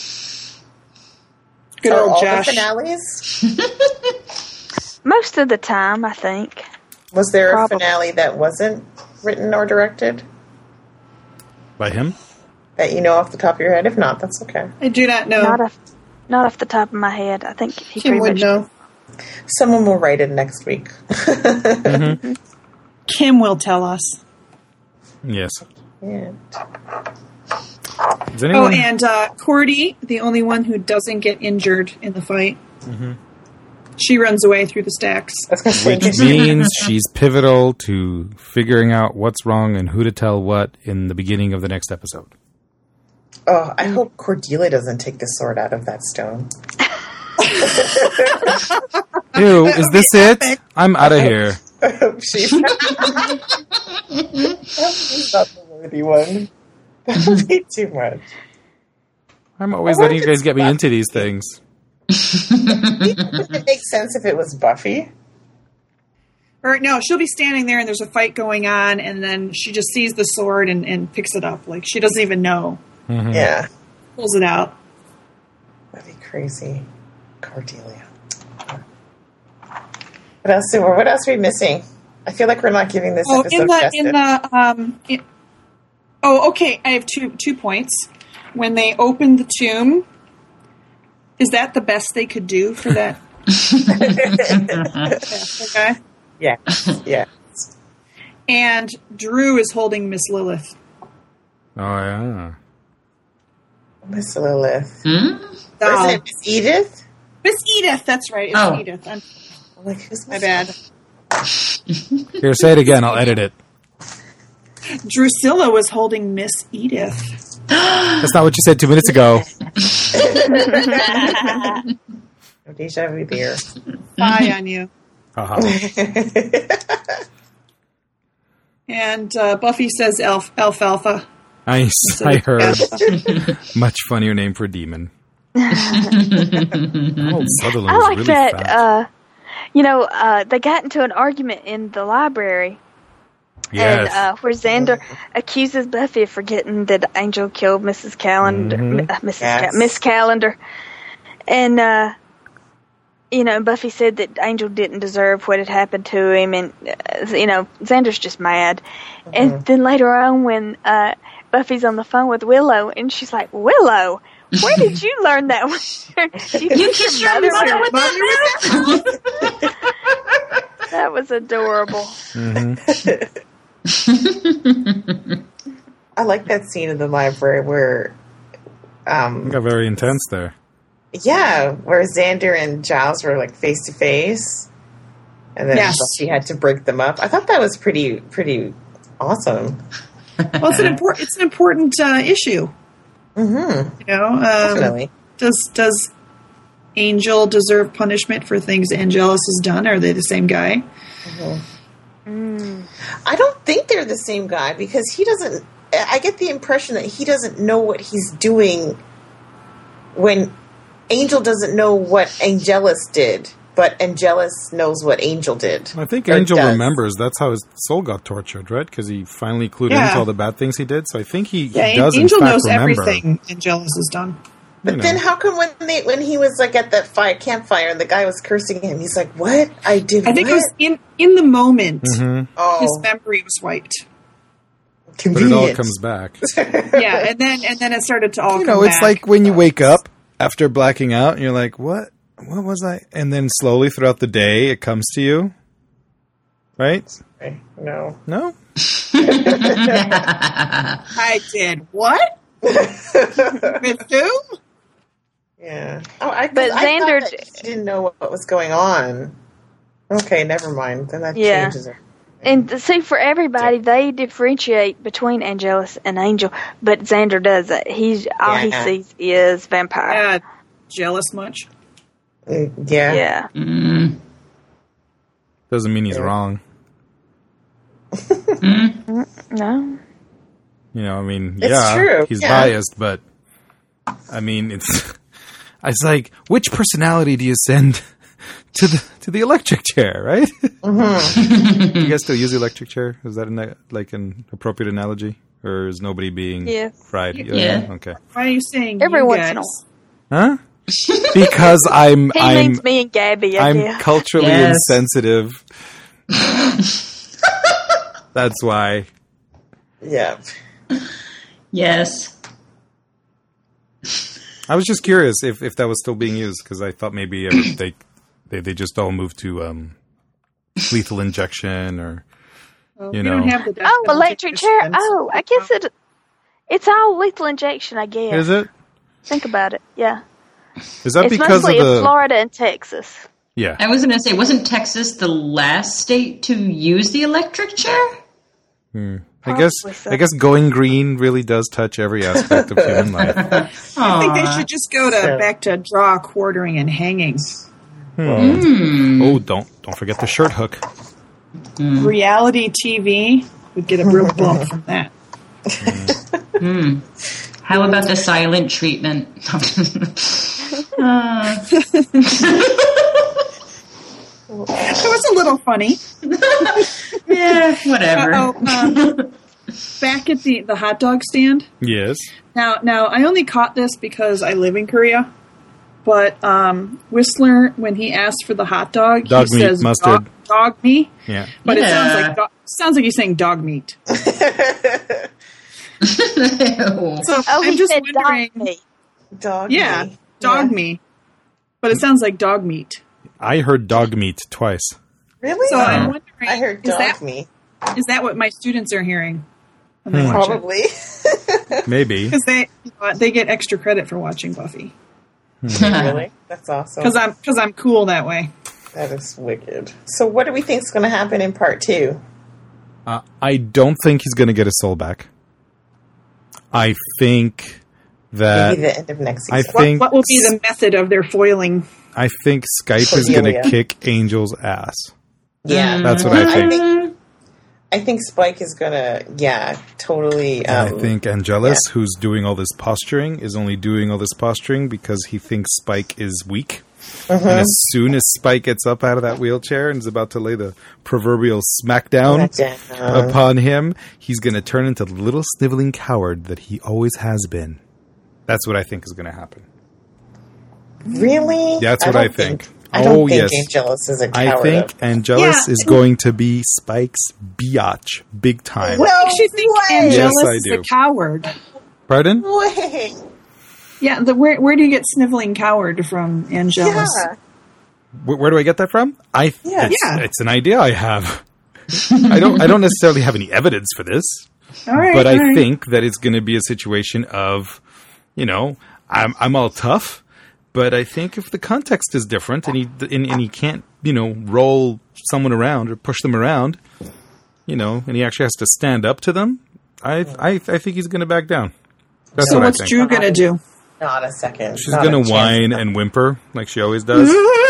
Good Are old all Josh. the finales? Most of the time, I think. Was there Probably. a finale that wasn't written or directed By him? that you know off the top of your head? If not, that's okay. I do not know. Not off, not off the top of my head. I think he Kim pretty would much. know. Someone will write it next week. Kim will tell us. Yes. Yeah. Does Oh, anyone... and uh, Cordy, the only one who doesn't get injured in the fight, she runs away through the stacks. I was gonna say, Which means she's pivotal to figuring out what's wrong and who to tell what in the beginning of the next episode. oh, I hope Cordelia doesn't take the sword out of that stone. Ew, is this it? I'm out of here. I hope she's She's not the worthy one. That would be too much. I'm always What letting if you guys it's get me into these things. It makes sense if it was Buffy. Or no, she'll be standing there and there's a fight going on, and then she just sees the sword and, and picks it up. Like she doesn't even know. Mhm. Yeah. Pulls it out. That'd be crazy. Cordelia. What else? Are, what else are we missing? I feel like we're not giving this Oh, episode in the justice. in the um. in- oh, okay. I have two two points. When they opened the tomb, is that the best they could do for that Okay. Yeah. Yeah. And Drew is holding Miss Lilith. Oh, yeah. Miss Lilith. Hmm? Or Oh. is it Miss Edith? Miss Edith, that's right. It's Oh. Edith. I'm, I'm like, who's my Miss bad. Here, say it again. I'll edit it. Drusilla was holding Miss Edith. That's not what you said two minutes ago. No deja vu there. Spy on you. Haha. And uh, Buffy says elf, alfalfa. Nice. I heard. Much funnier name for a demon. Donald Sutherland I was like really that. fat. Uh, you know, uh, they got into an argument in the library, and Yes. uh, where Xander accuses Buffy of forgetting that Angel killed Missus Calendar, Mhm. uh, Missus Yes. Ca- Miss Calendar, and uh, you know, Buffy said that Angel didn't deserve what had happened to him, and uh, you know, Xander's just mad. And then later on, when uh, Buffy's on the phone with Willow, and she's like, "Willow, where did you learn that?" you You kissed your mother with that? That was adorable. Mhm. I like that scene in the library where, um, Got very intense there. yeah, where Xander and Giles were like face to face, and then Yes. she had to break them up. I thought that was pretty, pretty awesome. Well, it's an important. It's an important uh, issue. Mm-hmm. You know, um, Definitely. does does Angel deserve punishment for things Angelus has done? Are they the same guy? I don't think they're the same guy because he doesn't. I get the impression that he doesn't know what he's doing when Angel doesn't know what Angelus did, but Angelus knows what Angel did. I think Or Angel does. remembers. That's how his soul got tortured, right? Because he finally clued Yeah. into all the bad things he did. So I think he, Yeah, he does Angel in fact knows remember. everything Angelus has done. But You know. then how come when they when he was like at that fire campfire and the guy was cursing him, he's like, "What? I did I think what?" it was in in the moment. Mhm. oh, His memory was wiped. But it convenient. all comes back. Yeah, and then and then it started to all. You come know, it's back. like when you wake up after blacking out and you're like, what? What was I? And then slowly throughout the day, it comes to you. Right? No. No? I did what? With who? Yeah. Oh, I, But I thought Xander that d- she didn't know what, what was going on. Okay, never mind. Then that Yeah. changes it. And see, for everybody, they differentiate between Angelus and Angel, but Xander doesn't. He's all he Yeah. sees is vampire. Yeah, jealous much? Mm, Yeah. Yeah. Mm. Doesn't mean he's wrong. No. You know, I mean, It's yeah, true, he's yeah. biased, but I mean, it's it's like, which personality do you send to the to the electric chair, right? Mm-hmm. You guys still use the electric chair? Is that an, like an appropriate analogy, or is nobody being Yes. fried? Yeah. Okay. Why are you saying Every you once guys? in a while. Huh? Because I'm He I'm means me and Gabby, I I'm guess. culturally Yes. insensitive. That's why. Yeah. Yes. I was just curious if, if that was still being used, because I thought maybe every- they, they they just all moved to um, lethal injection, or Well, You we know. don't have the death Oh, penalty electric in chair. Michigan, so- Oh, I guess it. It's all lethal injection, I guess. is it? Think about it. Yeah. Is that It's because of mostly in the? Florida and Texas. Yeah, I was going to say, wasn't Texas the last state to use the electric chair? I guess Probably so. I guess going green really does touch every aspect of human life. I think they Aw. should just go to So- back to draw, quartering, and hanging. Oh, don't don't forget the shirt hook. Reality T V would get a real bump from that. How about the silent treatment? Uh, It was a little funny. yeah, whatever. Uh-oh, um, back at the, the hot dog stand. Yes. Now, now I only caught this because I live in Korea. But um, Whistler, when he asks for the hot dog, Dog he meat, says mustard. Dog, dog meat. Yeah. But it sounds Yeah. like do- sounds like he's saying dog meat. Ew. So Oh, I'm he just said wondering. dog meat. Dog Yeah, meat. dog Yeah. meat. But it sounds like dog meat. I heard dog meat twice. Really? So I'm wondering, I heard is dog that, meat. is that what my students are hearing? When they watch it? Probably. Maybe. Because they they get extra credit for watching Buffy. Really? That's awesome. Because I'm because I'm cool that way. That is wicked. So what do we think is going to happen in part two? Uh, I don't think he's going to get his soul back. I think that Maybe the end of next season. I What, think what will be the method of their foiling? I think Skype is going to Cordelia. kick Angel's ass. Yeah. That's what I I think. think I think Spike is gonna, yeah, totally. Um, And I think Angelus, yeah. who's doing all this posturing, is only doing all this posturing because he thinks Spike is weak. Uh-huh. And as soon as Spike gets up out of that wheelchair and is about to lay the proverbial smackdown Smackdown. upon him, he's going to turn into the little sniveling coward that he always has been. That's what I think is going to happen. Really? That's what I, don't think. I don't oh, think yes. Angelus is a I coward. think Angelus Yeah. is going to be Spike's biatch, big time. What makes you think way. Angelus Yes, I is do. a coward? Pardon? Wait. Yeah, the, where where do you get sniveling coward from, Angelus? Yeah. Where, where do I get that from? I Yeah. it's, Yeah. it's an idea I have. I don't I don't necessarily have any evidence for this, All right, but I all right. think that it's going to be a situation of, you know, I'm I'm all tough, but I think if the context is different and he and, and he can't, you know, roll someone around or push them around, you know, and he actually has to stand up to them, I I I think he's going to back down. That's So what what's I think. Drew gonna do? Not a second. She's Not going a to chance. whine and whimper like she always does.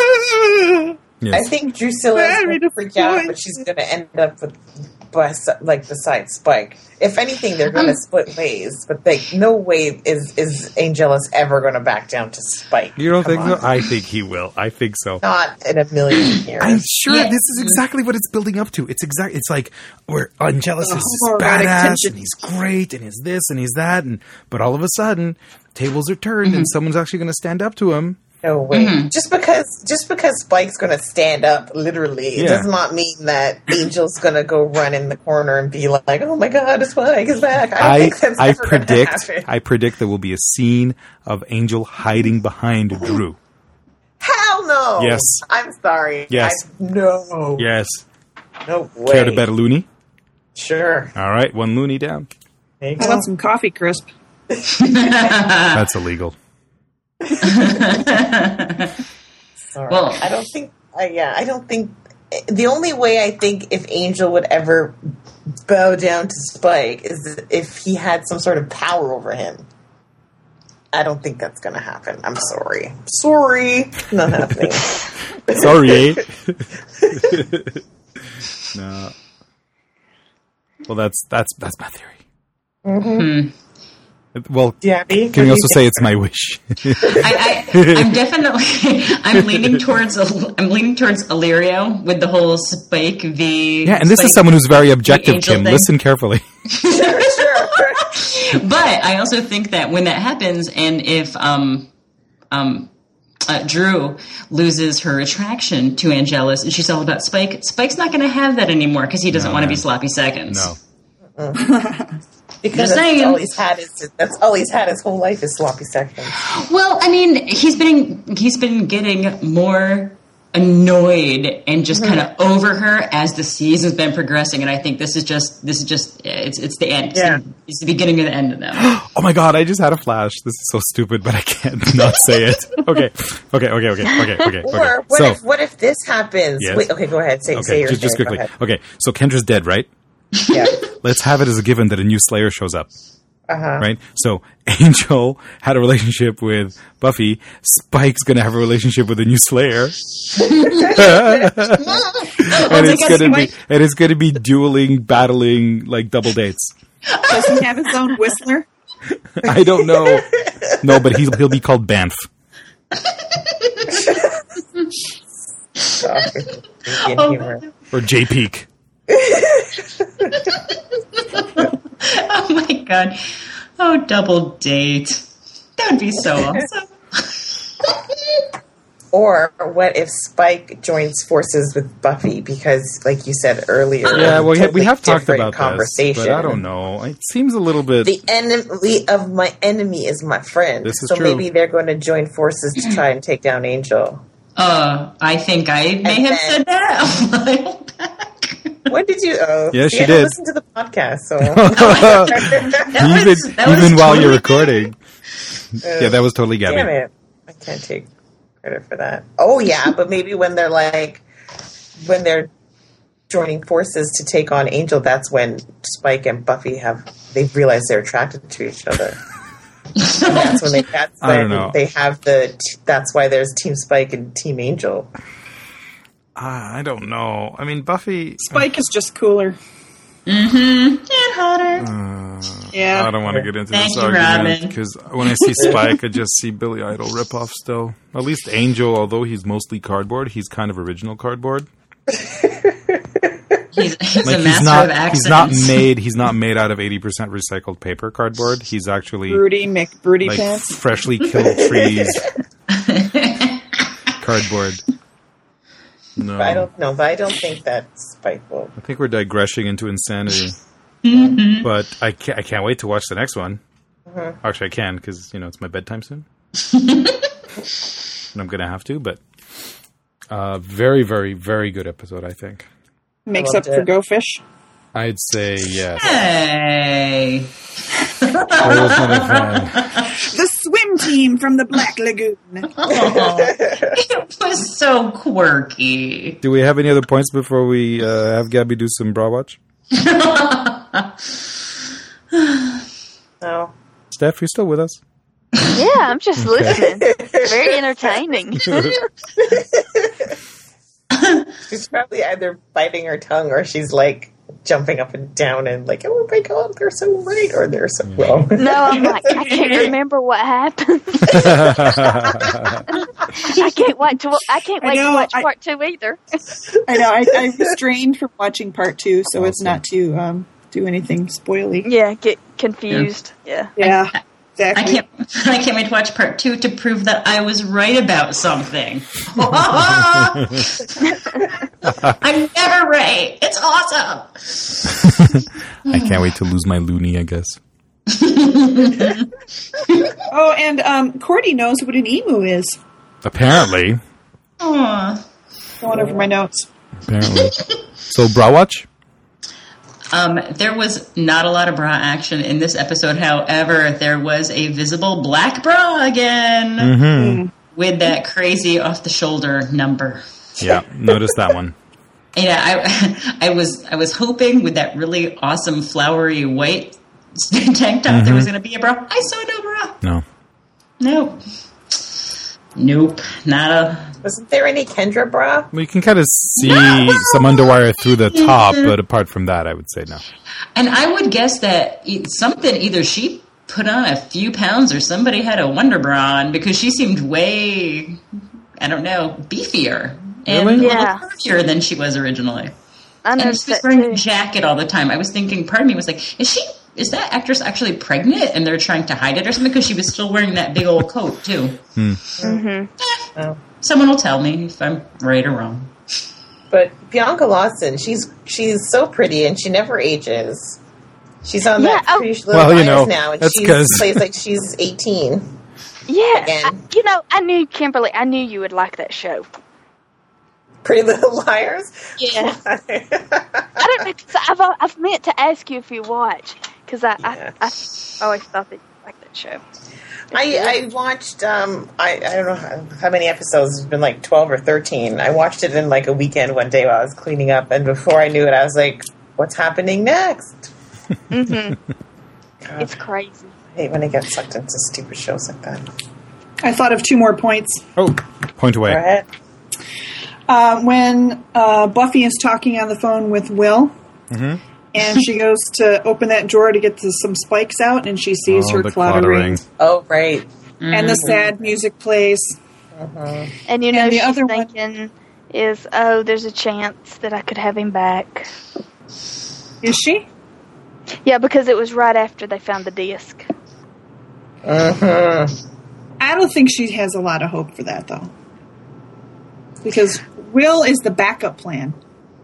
Yes. I think Drusilla is Very going to freak out, disappointed. but she's going to end up with, by, like, beside Spike. If anything, they're going to split ways, but they, no way is, is Angelus ever going to back down to Spike. You don't Come think on. so? I think he will. I think so. Not in a million years. I'm sure Yeah. this is exactly what it's building up to. It's exact. It's like where Angelus is this Homoerotic badass tension. and he's great and he's this and he's that, and but all of a sudden tables are turned and someone's actually going to stand up to him. No way. Just because just because Spike's going to stand up, literally, it Yeah. does not mean that Angel's going to go run in the corner and be like, "Oh my God, Spike is back." I don't I think that's I ever gonna predict happen. I predict there will be a scene of Angel hiding behind Drew. Hell no. Yes. I'm sorry. Yes. I, no. Yes. No way. Care to bet a loony? Sure. All right, one loony down. There you I go. want some coffee crisp. That's illegal. Sorry. Well- I don't think. Uh, yeah, I don't think. The only way I think if Angel would ever bow down to Spike is if he had some sort of power over him. I don't think that's going to happen. I'm sorry. Sorry. Not happening. Sorry. Eh? No. Well, that's that's that's my theory. Mm-hmm. Well, Gabby, can you also say it's my wish? I, I, I'm definitely. I'm leaning towards. I'm leaning towards Illyrio with the whole Spike v. Yeah, and this Spike is someone who's very objective, Angel Kim. thing. Listen carefully. Sure, sure. But I also think that when that happens, and if um, um, uh, Drew loses her attraction to Angelus, and she's all about Spike, Spike's not going to have that anymore because he doesn't No, want to man. be sloppy seconds. No. Because Just that's saying. all he's had is that's all he's had his whole life is sloppy seconds. Well, I mean, he's been he's been getting more annoyed and just kind of over her as the season's been progressing, and I think this is just this is just it's it's the end. It's, Yeah. the, it's the beginning of the end of them. Oh my god, I just had a flash. This is so stupid, but I can't not say it. Okay. Okay, okay, okay, okay, okay. Or okay. what So, if what if this happens? Yes. Wait, okay, go ahead. Say, say okay, your just, just thing. Go quickly. ahead. Okay, so Kendra's dead, right? Yeah. Let's have it as a given that a new Slayer shows up. Uh-huh. Right? So Angel had a relationship with Buffy. Spike's gonna have a relationship with a new Slayer. and it's take a gonna be Spike. and it's gonna be dueling, battling, like double dates. Does he have his own whistler? I don't know. No, but he'll he'll be called Banff. Stop. Indian Oh. humor. Or J Peak. Oh my god! Oh, double date. That would be so awesome. Or what if Spike joins forces with Buffy? Because, like you said earlier, Yeah, well, we have- we totally have talked different about conversation. this, but I don't know. It seems a little bit. The enemy of my enemy is my friend. This is so true. maybe they're going to join forces to try and take down Angel. Uh, I think I may And have then- said that a while back. When did you? Oh, Yes, see, she I don't did. listen to the podcast, so That even was- that was even while you're totally recording. Yeah, that was totally Gabby. damn it, I can't take credit for that. Oh yeah, but maybe when they're like when they're joining forces to take on Angel, that's when Spike and Buffy have they realize they're attracted to each other. And that's when they. That's I don't when know. they have the. That's why there's Team Spike and Team Angel. Ah, I don't know. I mean, Buffy. Spike is just cooler. Mm-hmm. And hotter. Uh, Yeah. I don't want to get into Thank this you, argument Robin. because when I see Spike, I just see Billy Idol ripoff still. At least Angel, although he's mostly cardboard, he's kind of original cardboard. He's, he's Like a he's master not, of accents. he's not made. He's not made out of eighty percent recycled paper cardboard. He's actually Broody McBroody like pants. freshly killed trees cardboard. No, But I don't know. But I don't think that Spike will. I think we're digressing into insanity. Mm-hmm. But I can't, I can't wait to watch the next one. Actually, I can because you know it's my bedtime soon, and I'm gonna have to. But uh, very, very, very good episode. I think Makes I up loved for it. Go Fish. I'd say yes. Hey. I was not a fan. The swim team from the Black Lagoon. Oh, it was so quirky. Do we have any other points before we uh, have Gabby do some bra watch? No. Steph, you still with us? Yeah, I'm just listening. Very entertaining. She's probably either biting her tongue or she's like jumping up and down and like, oh my god, they're so right or they're so wrong. No, I'm like, I can't remember what happened. I can't wait to. I can't I wait know, to watch I- part two either. I know. I, I restrained from watching part two, so as not to um, do anything spoily. Yeah, get confused. Yeah. Yeah, I exactly. can't. I can't wait to watch part two to prove that I was right about something. I'm never right. It's awesome. I can't wait to lose my loony, I guess. Oh, and um, Cordy knows what an emu is. Apparently. Aw. Going over my notes. Apparently. So, bra watch? Um, there was not a lot of bra action in this episode. However, there was a visible black bra again Mm-hmm. with that crazy off the shoulder number. Yeah, notice that one. Yeah, I, I was I was hoping with that really awesome flowery white tank top there was going to be a bra. I saw no bra. No. Nope. Nope. Not a. Wasn't there any Kendra bra? Well, you can kind of see some underwire through the top, but apart from that, I would say no. And I would guess that e- something either she put on a few pounds or somebody had a Wonder Bra on because she seemed way, I don't know, beefier and Really? a little Yeah. curvier than she was originally. I And noticed she was that wearing too. a jacket all the time. I was thinking, part of me was like, is she? Is that actress actually pregnant and they're trying to hide it or something? Because she was still wearing that big old coat too. Mm-hmm. Oh. Someone will tell me if I'm right or wrong. But Bianca Lawson, she's she's so pretty and she never ages. She's on Yeah, that oh- Pretty Little Well, you Liars know, now, and that's she 'cause- plays like she's eighteen. Yeah, Again. I, you know, I knew Kimberly. I knew you would like that show. Pretty Little Liars. Yeah, I don't know. 'Cause I've I've meant to ask you if you watch because I, Yeah. I I always thought that you liked that show. I, I watched, um, I, I don't know how, how many episodes, it's been like twelve or thirteen. I watched it in like a weekend one day while I was cleaning up, and before I knew it, I was like, what's happening next? Mm-hmm. God, It's crazy. I hate when I get sucked into stupid shows like that. I thought of two more points. Oh, point away. Go ahead. Uh, when uh, Buffy is talking on the phone with Will, Mm-hmm. and she goes to open that drawer to get to some spikes out, and she sees Oh, her the clattering, clattering. Oh, right. and the sad music plays. And you know, And the she's other one- thinking is, oh, there's a chance that I could have him back. Is she? Yeah, because it was right after they found the disc. Mm-hmm. I don't think she has a lot of hope for that, though. Because Will is the backup plan.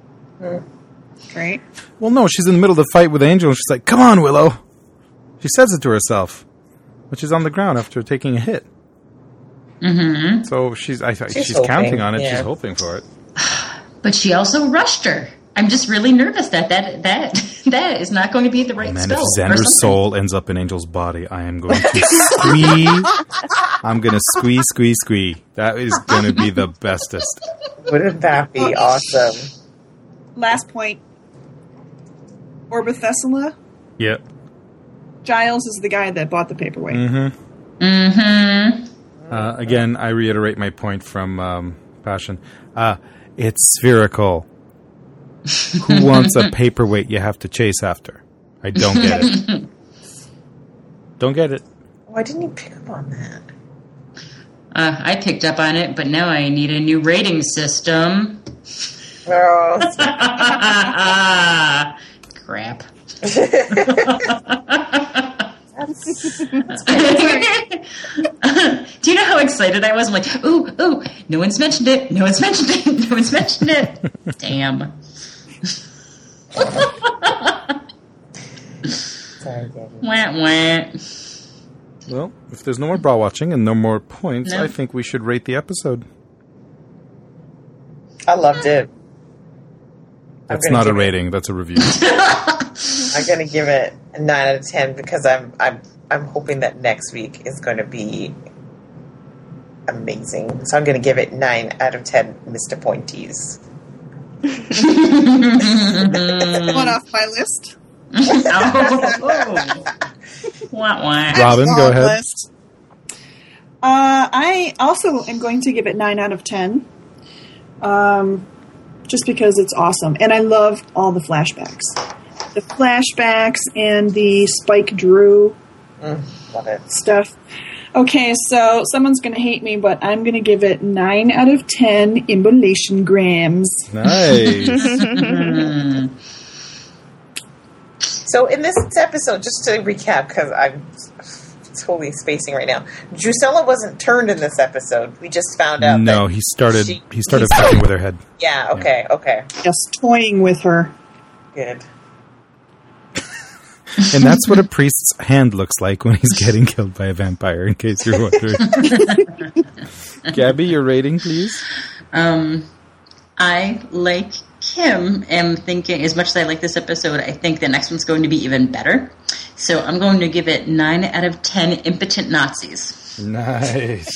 Right? Well, no, she's in the middle of the fight with Angel, and she's like, come on, Willow. She says it to herself. But she's on the ground after taking a hit. Mm-hmm. So she's I, she's, She's she's counting hoping, on it. yeah. She's hoping for it. But she also rushed her. I'm just really nervous that that that, that is not going to be the right Man, spell. if or Xander's something. soul ends up in Angel's body, I am going to squeeze. I'm going to squeeze, squeeze, squeeze. That is going to be the bestest. Wouldn't that be awesome? Last point. Orbithesala. Yep. Giles is the guy that bought the paperweight. Mm-hmm. Mm-hmm. Uh, again, I reiterate my point from um, Passion. Uh, it's spherical. Who wants a paperweight you have to chase after? I don't get it. Don't get it. Why didn't you pick up on that? Uh, I picked up on it, but now I need a new rating system. Oh, Crap. Do you know how excited I was? I'm like, ooh, ooh, no one's mentioned it. No one's mentioned it. No one's mentioned it. Damn. sorry, Daddy. Wah, wah. Well, if there's no more bra watching and no more points, No. I think we should rate the episode. I loved it. That's gonna not a give it- rating. That's a review. I'm gonna give it a nine out of ten because I'm I'm I'm hoping that next week is going to be amazing. So I'm gonna give it nine out of ten, Mister Pointies. One off my list. Oh. Wah, wah. Robin, go Long ahead. list. Uh, I also am going to give it nine out of ten. Um, just because it's awesome. And I love all the flashbacks. The flashbacks and the Spike Drew Mm, love it. stuff. Okay, so someone's going to hate me, but I'm going to give it nine out of ten imbulation grams. Nice. Mm. So in this episode, just to recap, because I'm totally spacing right now, Drusilla wasn't turned in this episode. We just found out. No, that he started. she- he started he fucking with her head. Yeah. Okay. Okay. Just toying with her. Good. And that's what a priest's hand looks like when he's getting killed by a vampire, in case you're wondering. Gabby, your rating, please? Um, I, like Kim, am thinking, as much as I like this episode, I think the next one's going to be even better. So I'm going to give it nine out of ten impotent Nazis. Nice.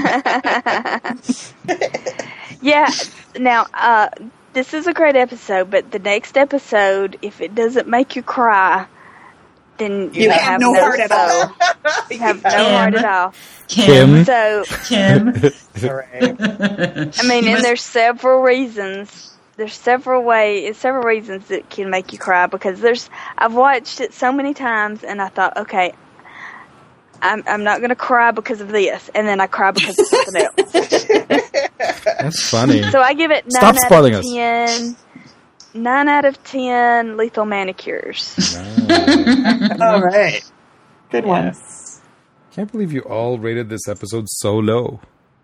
Yeah. Now, uh, this is a great episode, but the next episode, if it doesn't make you cry, then you, You have no heart at all. soul. You have no Kim. heart at all. Kim. So, Kim. All right. I mean, You and must- there's several reasons. There's several ways, several reasons that can make you cry because there's. I've watched it so many times, and I thought, okay, I'm I'm not going to cry because of this, and then I cry because of something else. That's funny. So I give it nine Stop out spoiling of us. ten. Nine out of ten lethal manicures. All right. Good one. Yes. Can't believe you all rated this episode so low.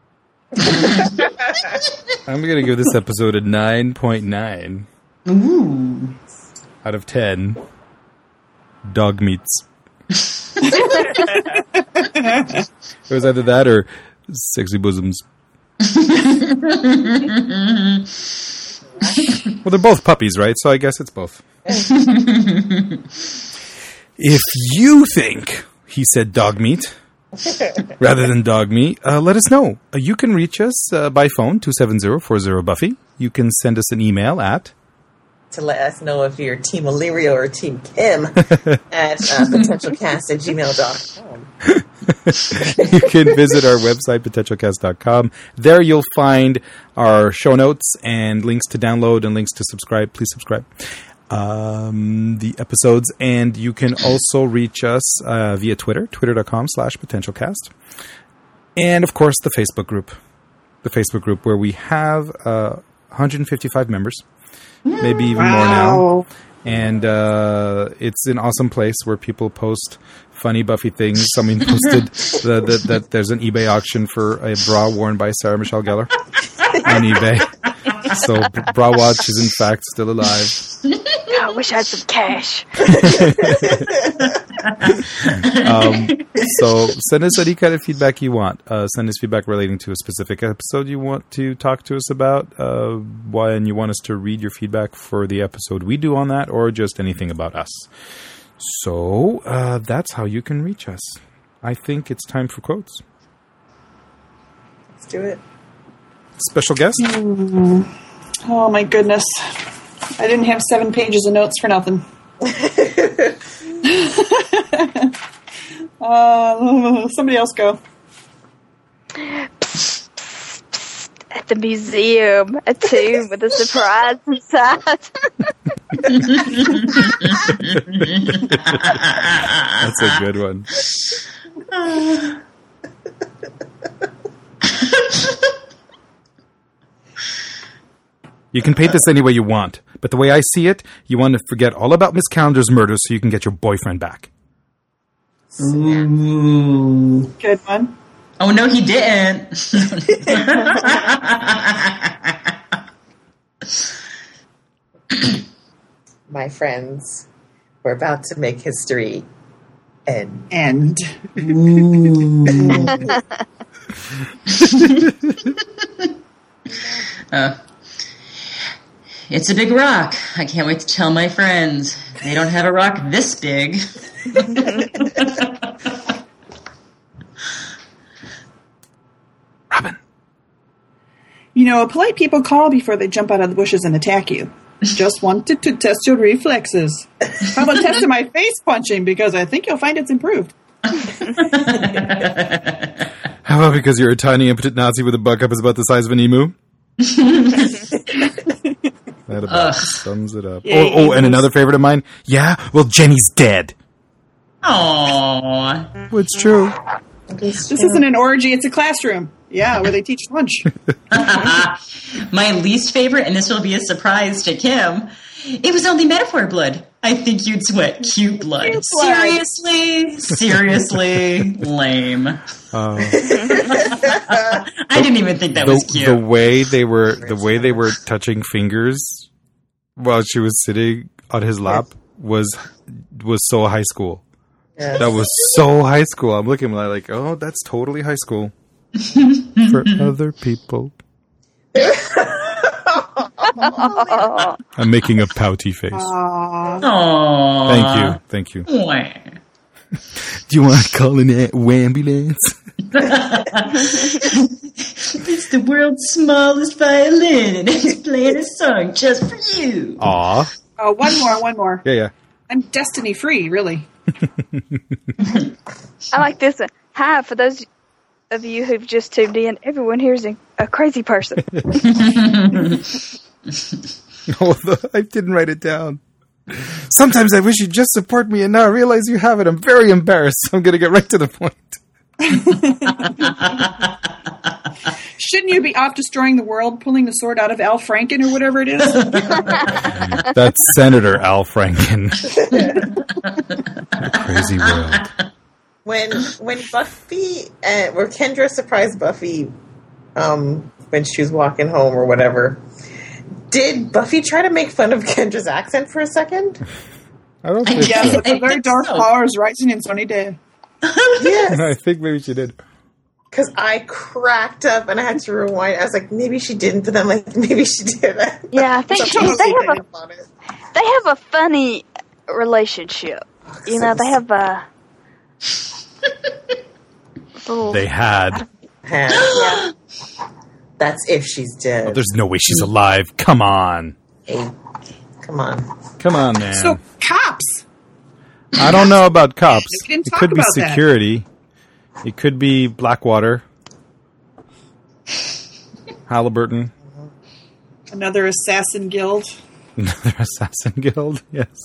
I'm going to give this episode a nine point nine Ooh. out of ten dog meats. It was either that or sexy bosoms. Well, they're both puppies, right? So I guess it's both. If you think he said dog meat rather than dog meat, uh, let us know. Uh, you can reach us uh, by phone, two seven zero four zero Buffy. You can send us an email at To let us know if you're Team Illyria or Team Kim at uh, potentialcast at gmail dot com. You can visit our website, potential cast dot com. There you'll find our show notes and links to download and links to subscribe. Please subscribe. Um, the episodes. And you can also reach us uh, via Twitter, twitter.com slash potentialcast. And, of course, the Facebook group. The Facebook group where we have uh, one hundred fifty-five members. Maybe even more now. Wow. And uh, it's an awesome place where people post funny Buffy things. Someone posted the, the, that there's an eBay auction for a bra worn by Sarah Michelle Gellar on eBay. So Bra Watch is in fact still alive. I wish I had some cash. um, so send us any kind of feedback you want. Uh, send us feedback relating to a specific episode you want to talk to us about. Uh, why, and you want us to read your feedback for the episode we do on that, or just anything about us. So uh, that's how you can reach us. I think it's time for quotes. Let's do it. Special guest? Mm. Oh, my goodness. I didn't have seven pages of notes for nothing. uh, somebody else go. At the museum, a tomb with a surprise inside. That's a good one. You can paint this any way you want, but the way I see it, you want to forget all about Miss Calendar's murder so you can get your boyfriend back. Ooh. Good one. Oh, no, he didn't. My friends, we're about to make history. And And. uh, it's a big rock. I can't wait to tell my friends. They don't have a rock this big. Robin. You know, polite people call before they jump out of the bushes and attack you. Just wanted to test your reflexes. How about testing my face punching? Because I think you'll find it's improved. How about because you're a tiny, impotent Nazi with a buck up is about the size of an emu? That about Ugh. sums it up. Yeah, oh, oh, and emus. another favorite of mine. Yeah, well, Jenny's dead. Aww. Well, it's true. This isn't an orgy, it's a classroom. Yeah, where they teach lunch. My least favorite, and this will be a surprise to Kim, it was only metaphor blood. I think you'd sweat cute blood. Cute blood. Seriously? Seriously? Lame. Uh, I didn't even think that the, was cute. the way they were, the way they were touching fingers while she was sitting on his lap was was so high school. Yes. That was so high school. I'm looking like, oh, that's totally high school for other people. I'm making a pouty face. Aww. Aww. Thank you, thank you. Wah. Do you want to call an ambulance? It's the world's smallest violin, and it's playing a song just for you. Aw. Oh, one more, one more. Yeah, yeah. I'm destiny free, really. I like this one. Hi, for those of you who've just tuned in, everyone here is a, a crazy person. Oh, the, I didn't write it down. Sometimes I wish you'd just support me, and now I realize you have it. I'm very embarrassed. So I'm going to get right to the point. Shouldn't you be off destroying the world, pulling the sword out of Al Franken or whatever it is? That's Senator Al Franken. Crazy world. when when Buffy uh, where Kendra surprised Buffy um, when she was walking home or whatever, did Buffy try to make fun of Kendra's accent for a second? I don't think Yes, so. it's a very dark so. power is rising in sunny day. Yes, I think maybe she did. because I cracked up and I had to rewind. I was like, maybe she didn't, but then like maybe she did. Yeah, I think Sometimes they I have think a about it. they have a funny relationship. You know, they have a little. They had. Yeah. That's if she's dead. Oh, there's no way she's alive. Come on. Hey, come on. Come on, man. So, cops. I don't know about cops. We didn't It talk could be about that. security. It could be Blackwater. Halliburton. Another assassin guild. Another assassin guild. Yes.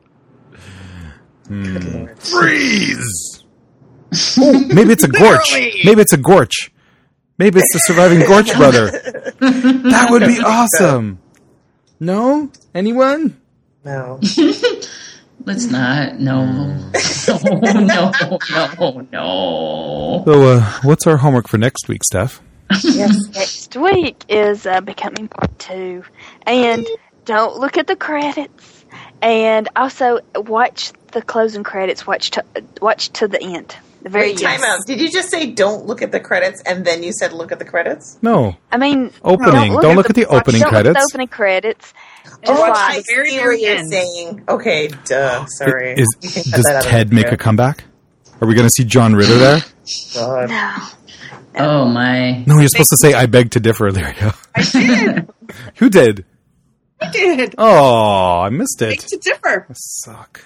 Good Lord. Freeze! Oh, maybe it's a Gorch. Literally. Maybe it's a Gorch. Maybe it's the surviving Gorch brother. That would be awesome. No? Anyone? No. Let's not. No. No, no, no, no. So, uh, what's our homework for next week, Steph? Yes. Next week is uh, Becoming Part two. And don't look at the credits. And also watch the closing credits. Watch to watch to the end. The very Wait, time end. out. Did you just say don't look at the credits and then you said look at the credits? No. I mean, Opening. look Don't look at the opening don't credits. Look at the opening credits. Just Oh, watch I the very, see very what you're end. saying. Okay, duh. Sorry. Is, You can cut does that out of Ted the make a video. comeback? Are we going to see John Ritter there? God. No. Oh my. No, you're supposed to say, I beg to differ, Lyria. I did. Who did? I did. Oh, I missed Beg it. to differ. I suck.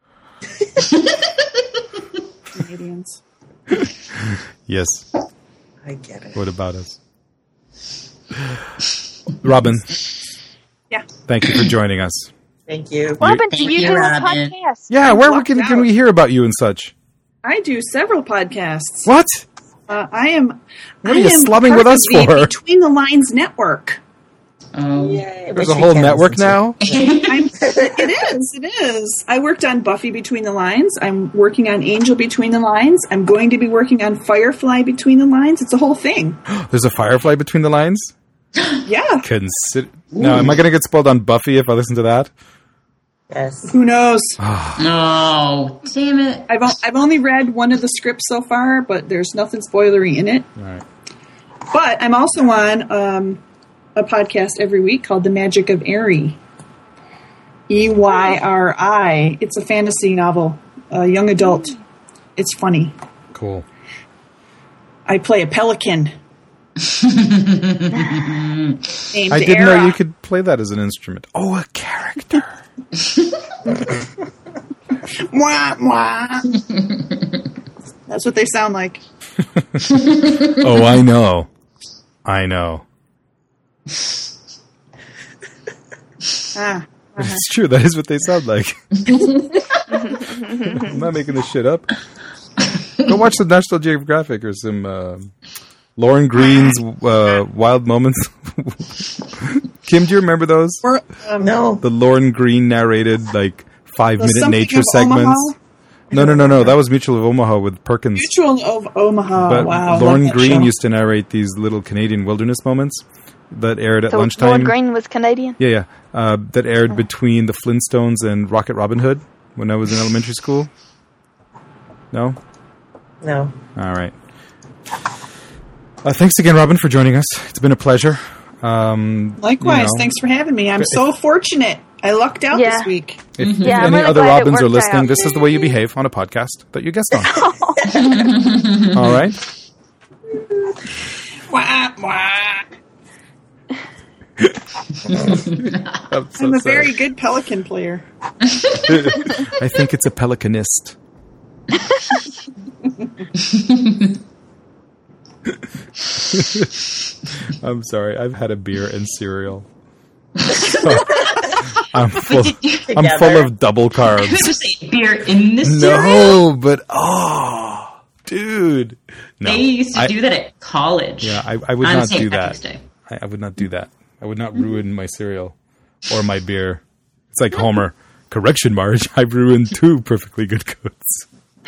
Canadians. Yes. I get it. What about us? Robin, Yeah. thank you for joining us. Thank you. What happened to Thank you you, doing a Robin. podcast? Yeah, where locked can, can out. we hear about you and such? I do several podcasts. What? Uh, I am. What I are you am slumming part with of us the for? Between the Lines network. Oh. Yay. There's Which a we whole can't network listen to. now? I'm, it is. It is. I worked on Buffy Between the Lines. I'm working on Angel Between the Lines. I'm going to be working on Firefly Between the Lines. It's a whole thing. There's a Firefly between the lines? Yeah. Consider. Now, am I going to get spoiled on Buffy if I listen to that? Yes. Who knows? No. Damn it. I've o- I've only read one of the scripts so far, but there's nothing spoilery in it. All right. But I'm also on um, a podcast every week called The Magic of Eyri. E Y R I. It's a fantasy novel, a young adult. It's funny. Cool. I play a pelican. named I didn't Era. know you could play that as an instrument. Oh, a character. Mwah, mwah. That's what they sound like. Oh, I know. I know. Ah. It's true. That is what they sound like. I'm not making this shit up. Go watch some National Geographic or some uh, Lauren Green's uh, Wild Moments. Kim, do you remember those? Or, um, No. The Lauren Green narrated like five The minute Something nature of segments. Omaha? No, no, no, no. That was Mutual of Omaha with Perkins. Mutual of Omaha. But wow. Lauren love that Green show. used to narrate these little Canadian wilderness moments that aired at So lunchtime. Lauren Green was Canadian? Yeah, yeah. Uh, that Oh. aired between the Flintstones and Rocket Robin Hood when I was in elementary school. No? No. All right. Uh, thanks again, Robin, for joining us. It's been a pleasure. Um, Likewise. you know, Thanks for having me. I'm so fortunate. I lucked out Yeah. this week. If, if Yeah, I'm any really other glad it Robins are worked listening, out. this is the way you behave on a podcast that you guest on. All right? Wah, wah. I'm, so I'm a sorry. very good pelican player. I think it's a pelicanist. I'm sorry. I've had a beer and cereal. I'm full. I'm full of double carbs. You just say beer in this cereal? No, but oh, dude. No, They used to I- do that at college. Yeah, I, I would on not Saint do Patrick's that. Day. I, I would not do that. I would not ruin my cereal or my beer. It's like Homer. Correction, Marge. I've ruined two perfectly good goods.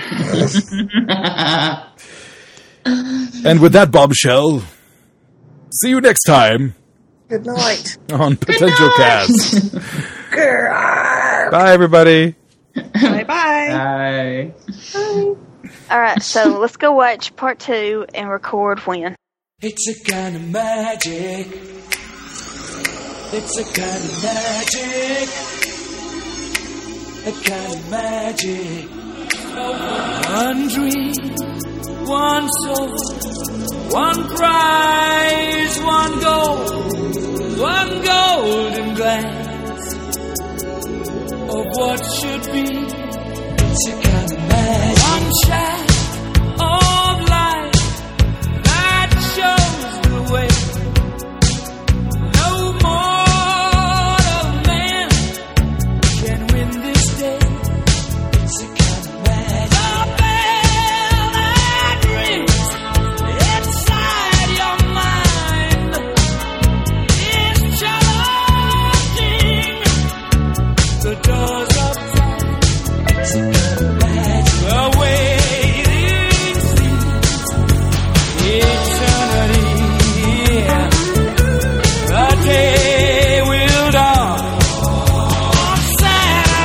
And with that bombshell, see you next time Good night. on Potential Cast. Grrr. Bye, everybody. Bye bye. Bye. All right, so let's go watch part two and record when. It's a kind of magic. It's a kind of magic. A kind of magic. One dream, one soul, one prize, one goal, one golden glance of what should be. It's a kind of magic. One shot of light that shows the way. No mortal man can win this day. It's a kind of magic. The bell that rings inside your mind is challenging the doors of time. It's a kind of magic. The waiting seems eternity. The day will dawn on Saturday.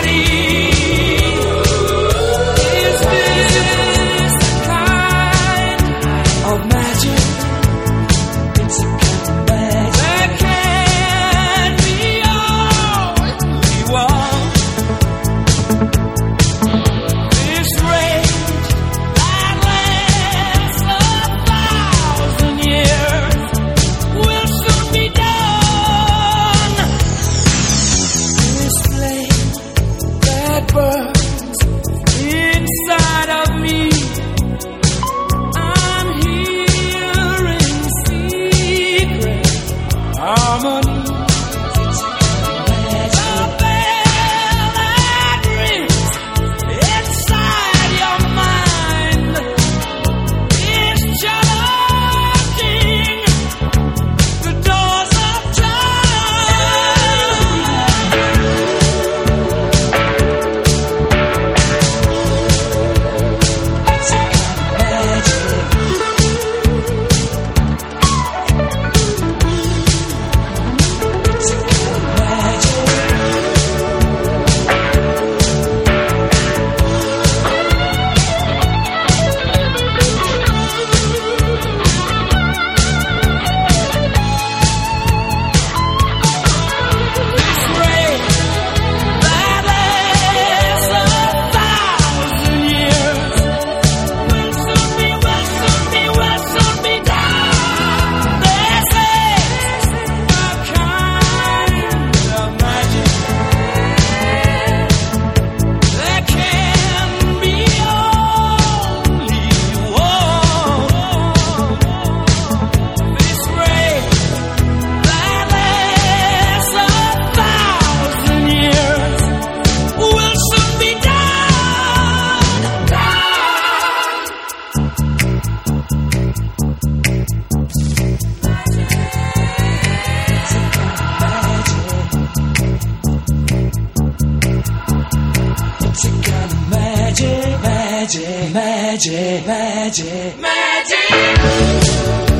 magic, magic, magic, magic.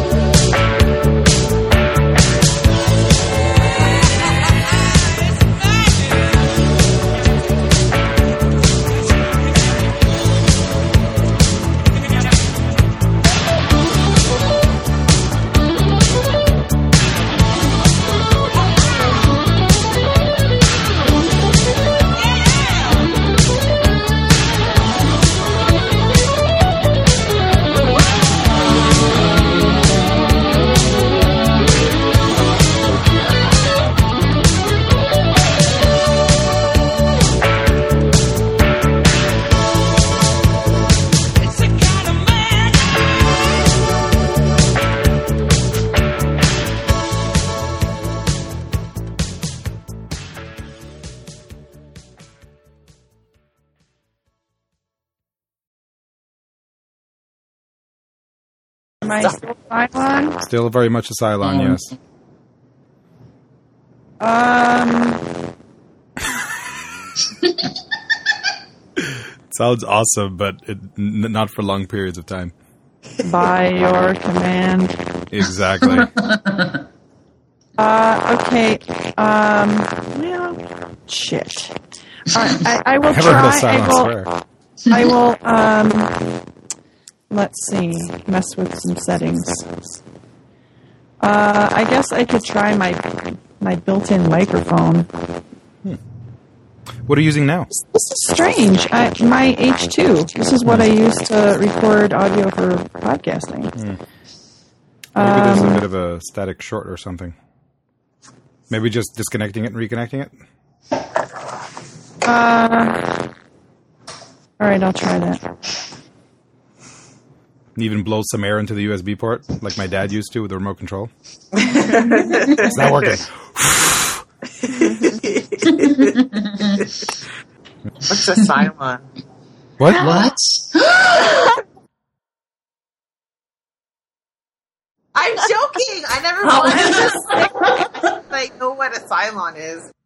It's a kind of magic. Am I still Cylon? Still very much a Cylon, Um, yes. Um, Sounds awesome, but it, n- not for long periods of time. by your command. Exactly. Uh, okay. Um, well, shit. All right, I, I will Never heard a try. I Cylon will. swear. I will. Um, let's see. Mess with some settings. Uh, I guess I could try my my built-in microphone. What are you using now? This is strange. I, my H two. This is what I use to record audio for podcasting. Maybe there's a Um, bit of a static short or something. Maybe just disconnecting it and reconnecting it? Uh, all right, I'll try that. Even blow some air into the U S B port, like my dad used to with the remote control. It's not working. What's a Cylon? What? What? I'm joking. I never wanted to say I know what a Cylon is.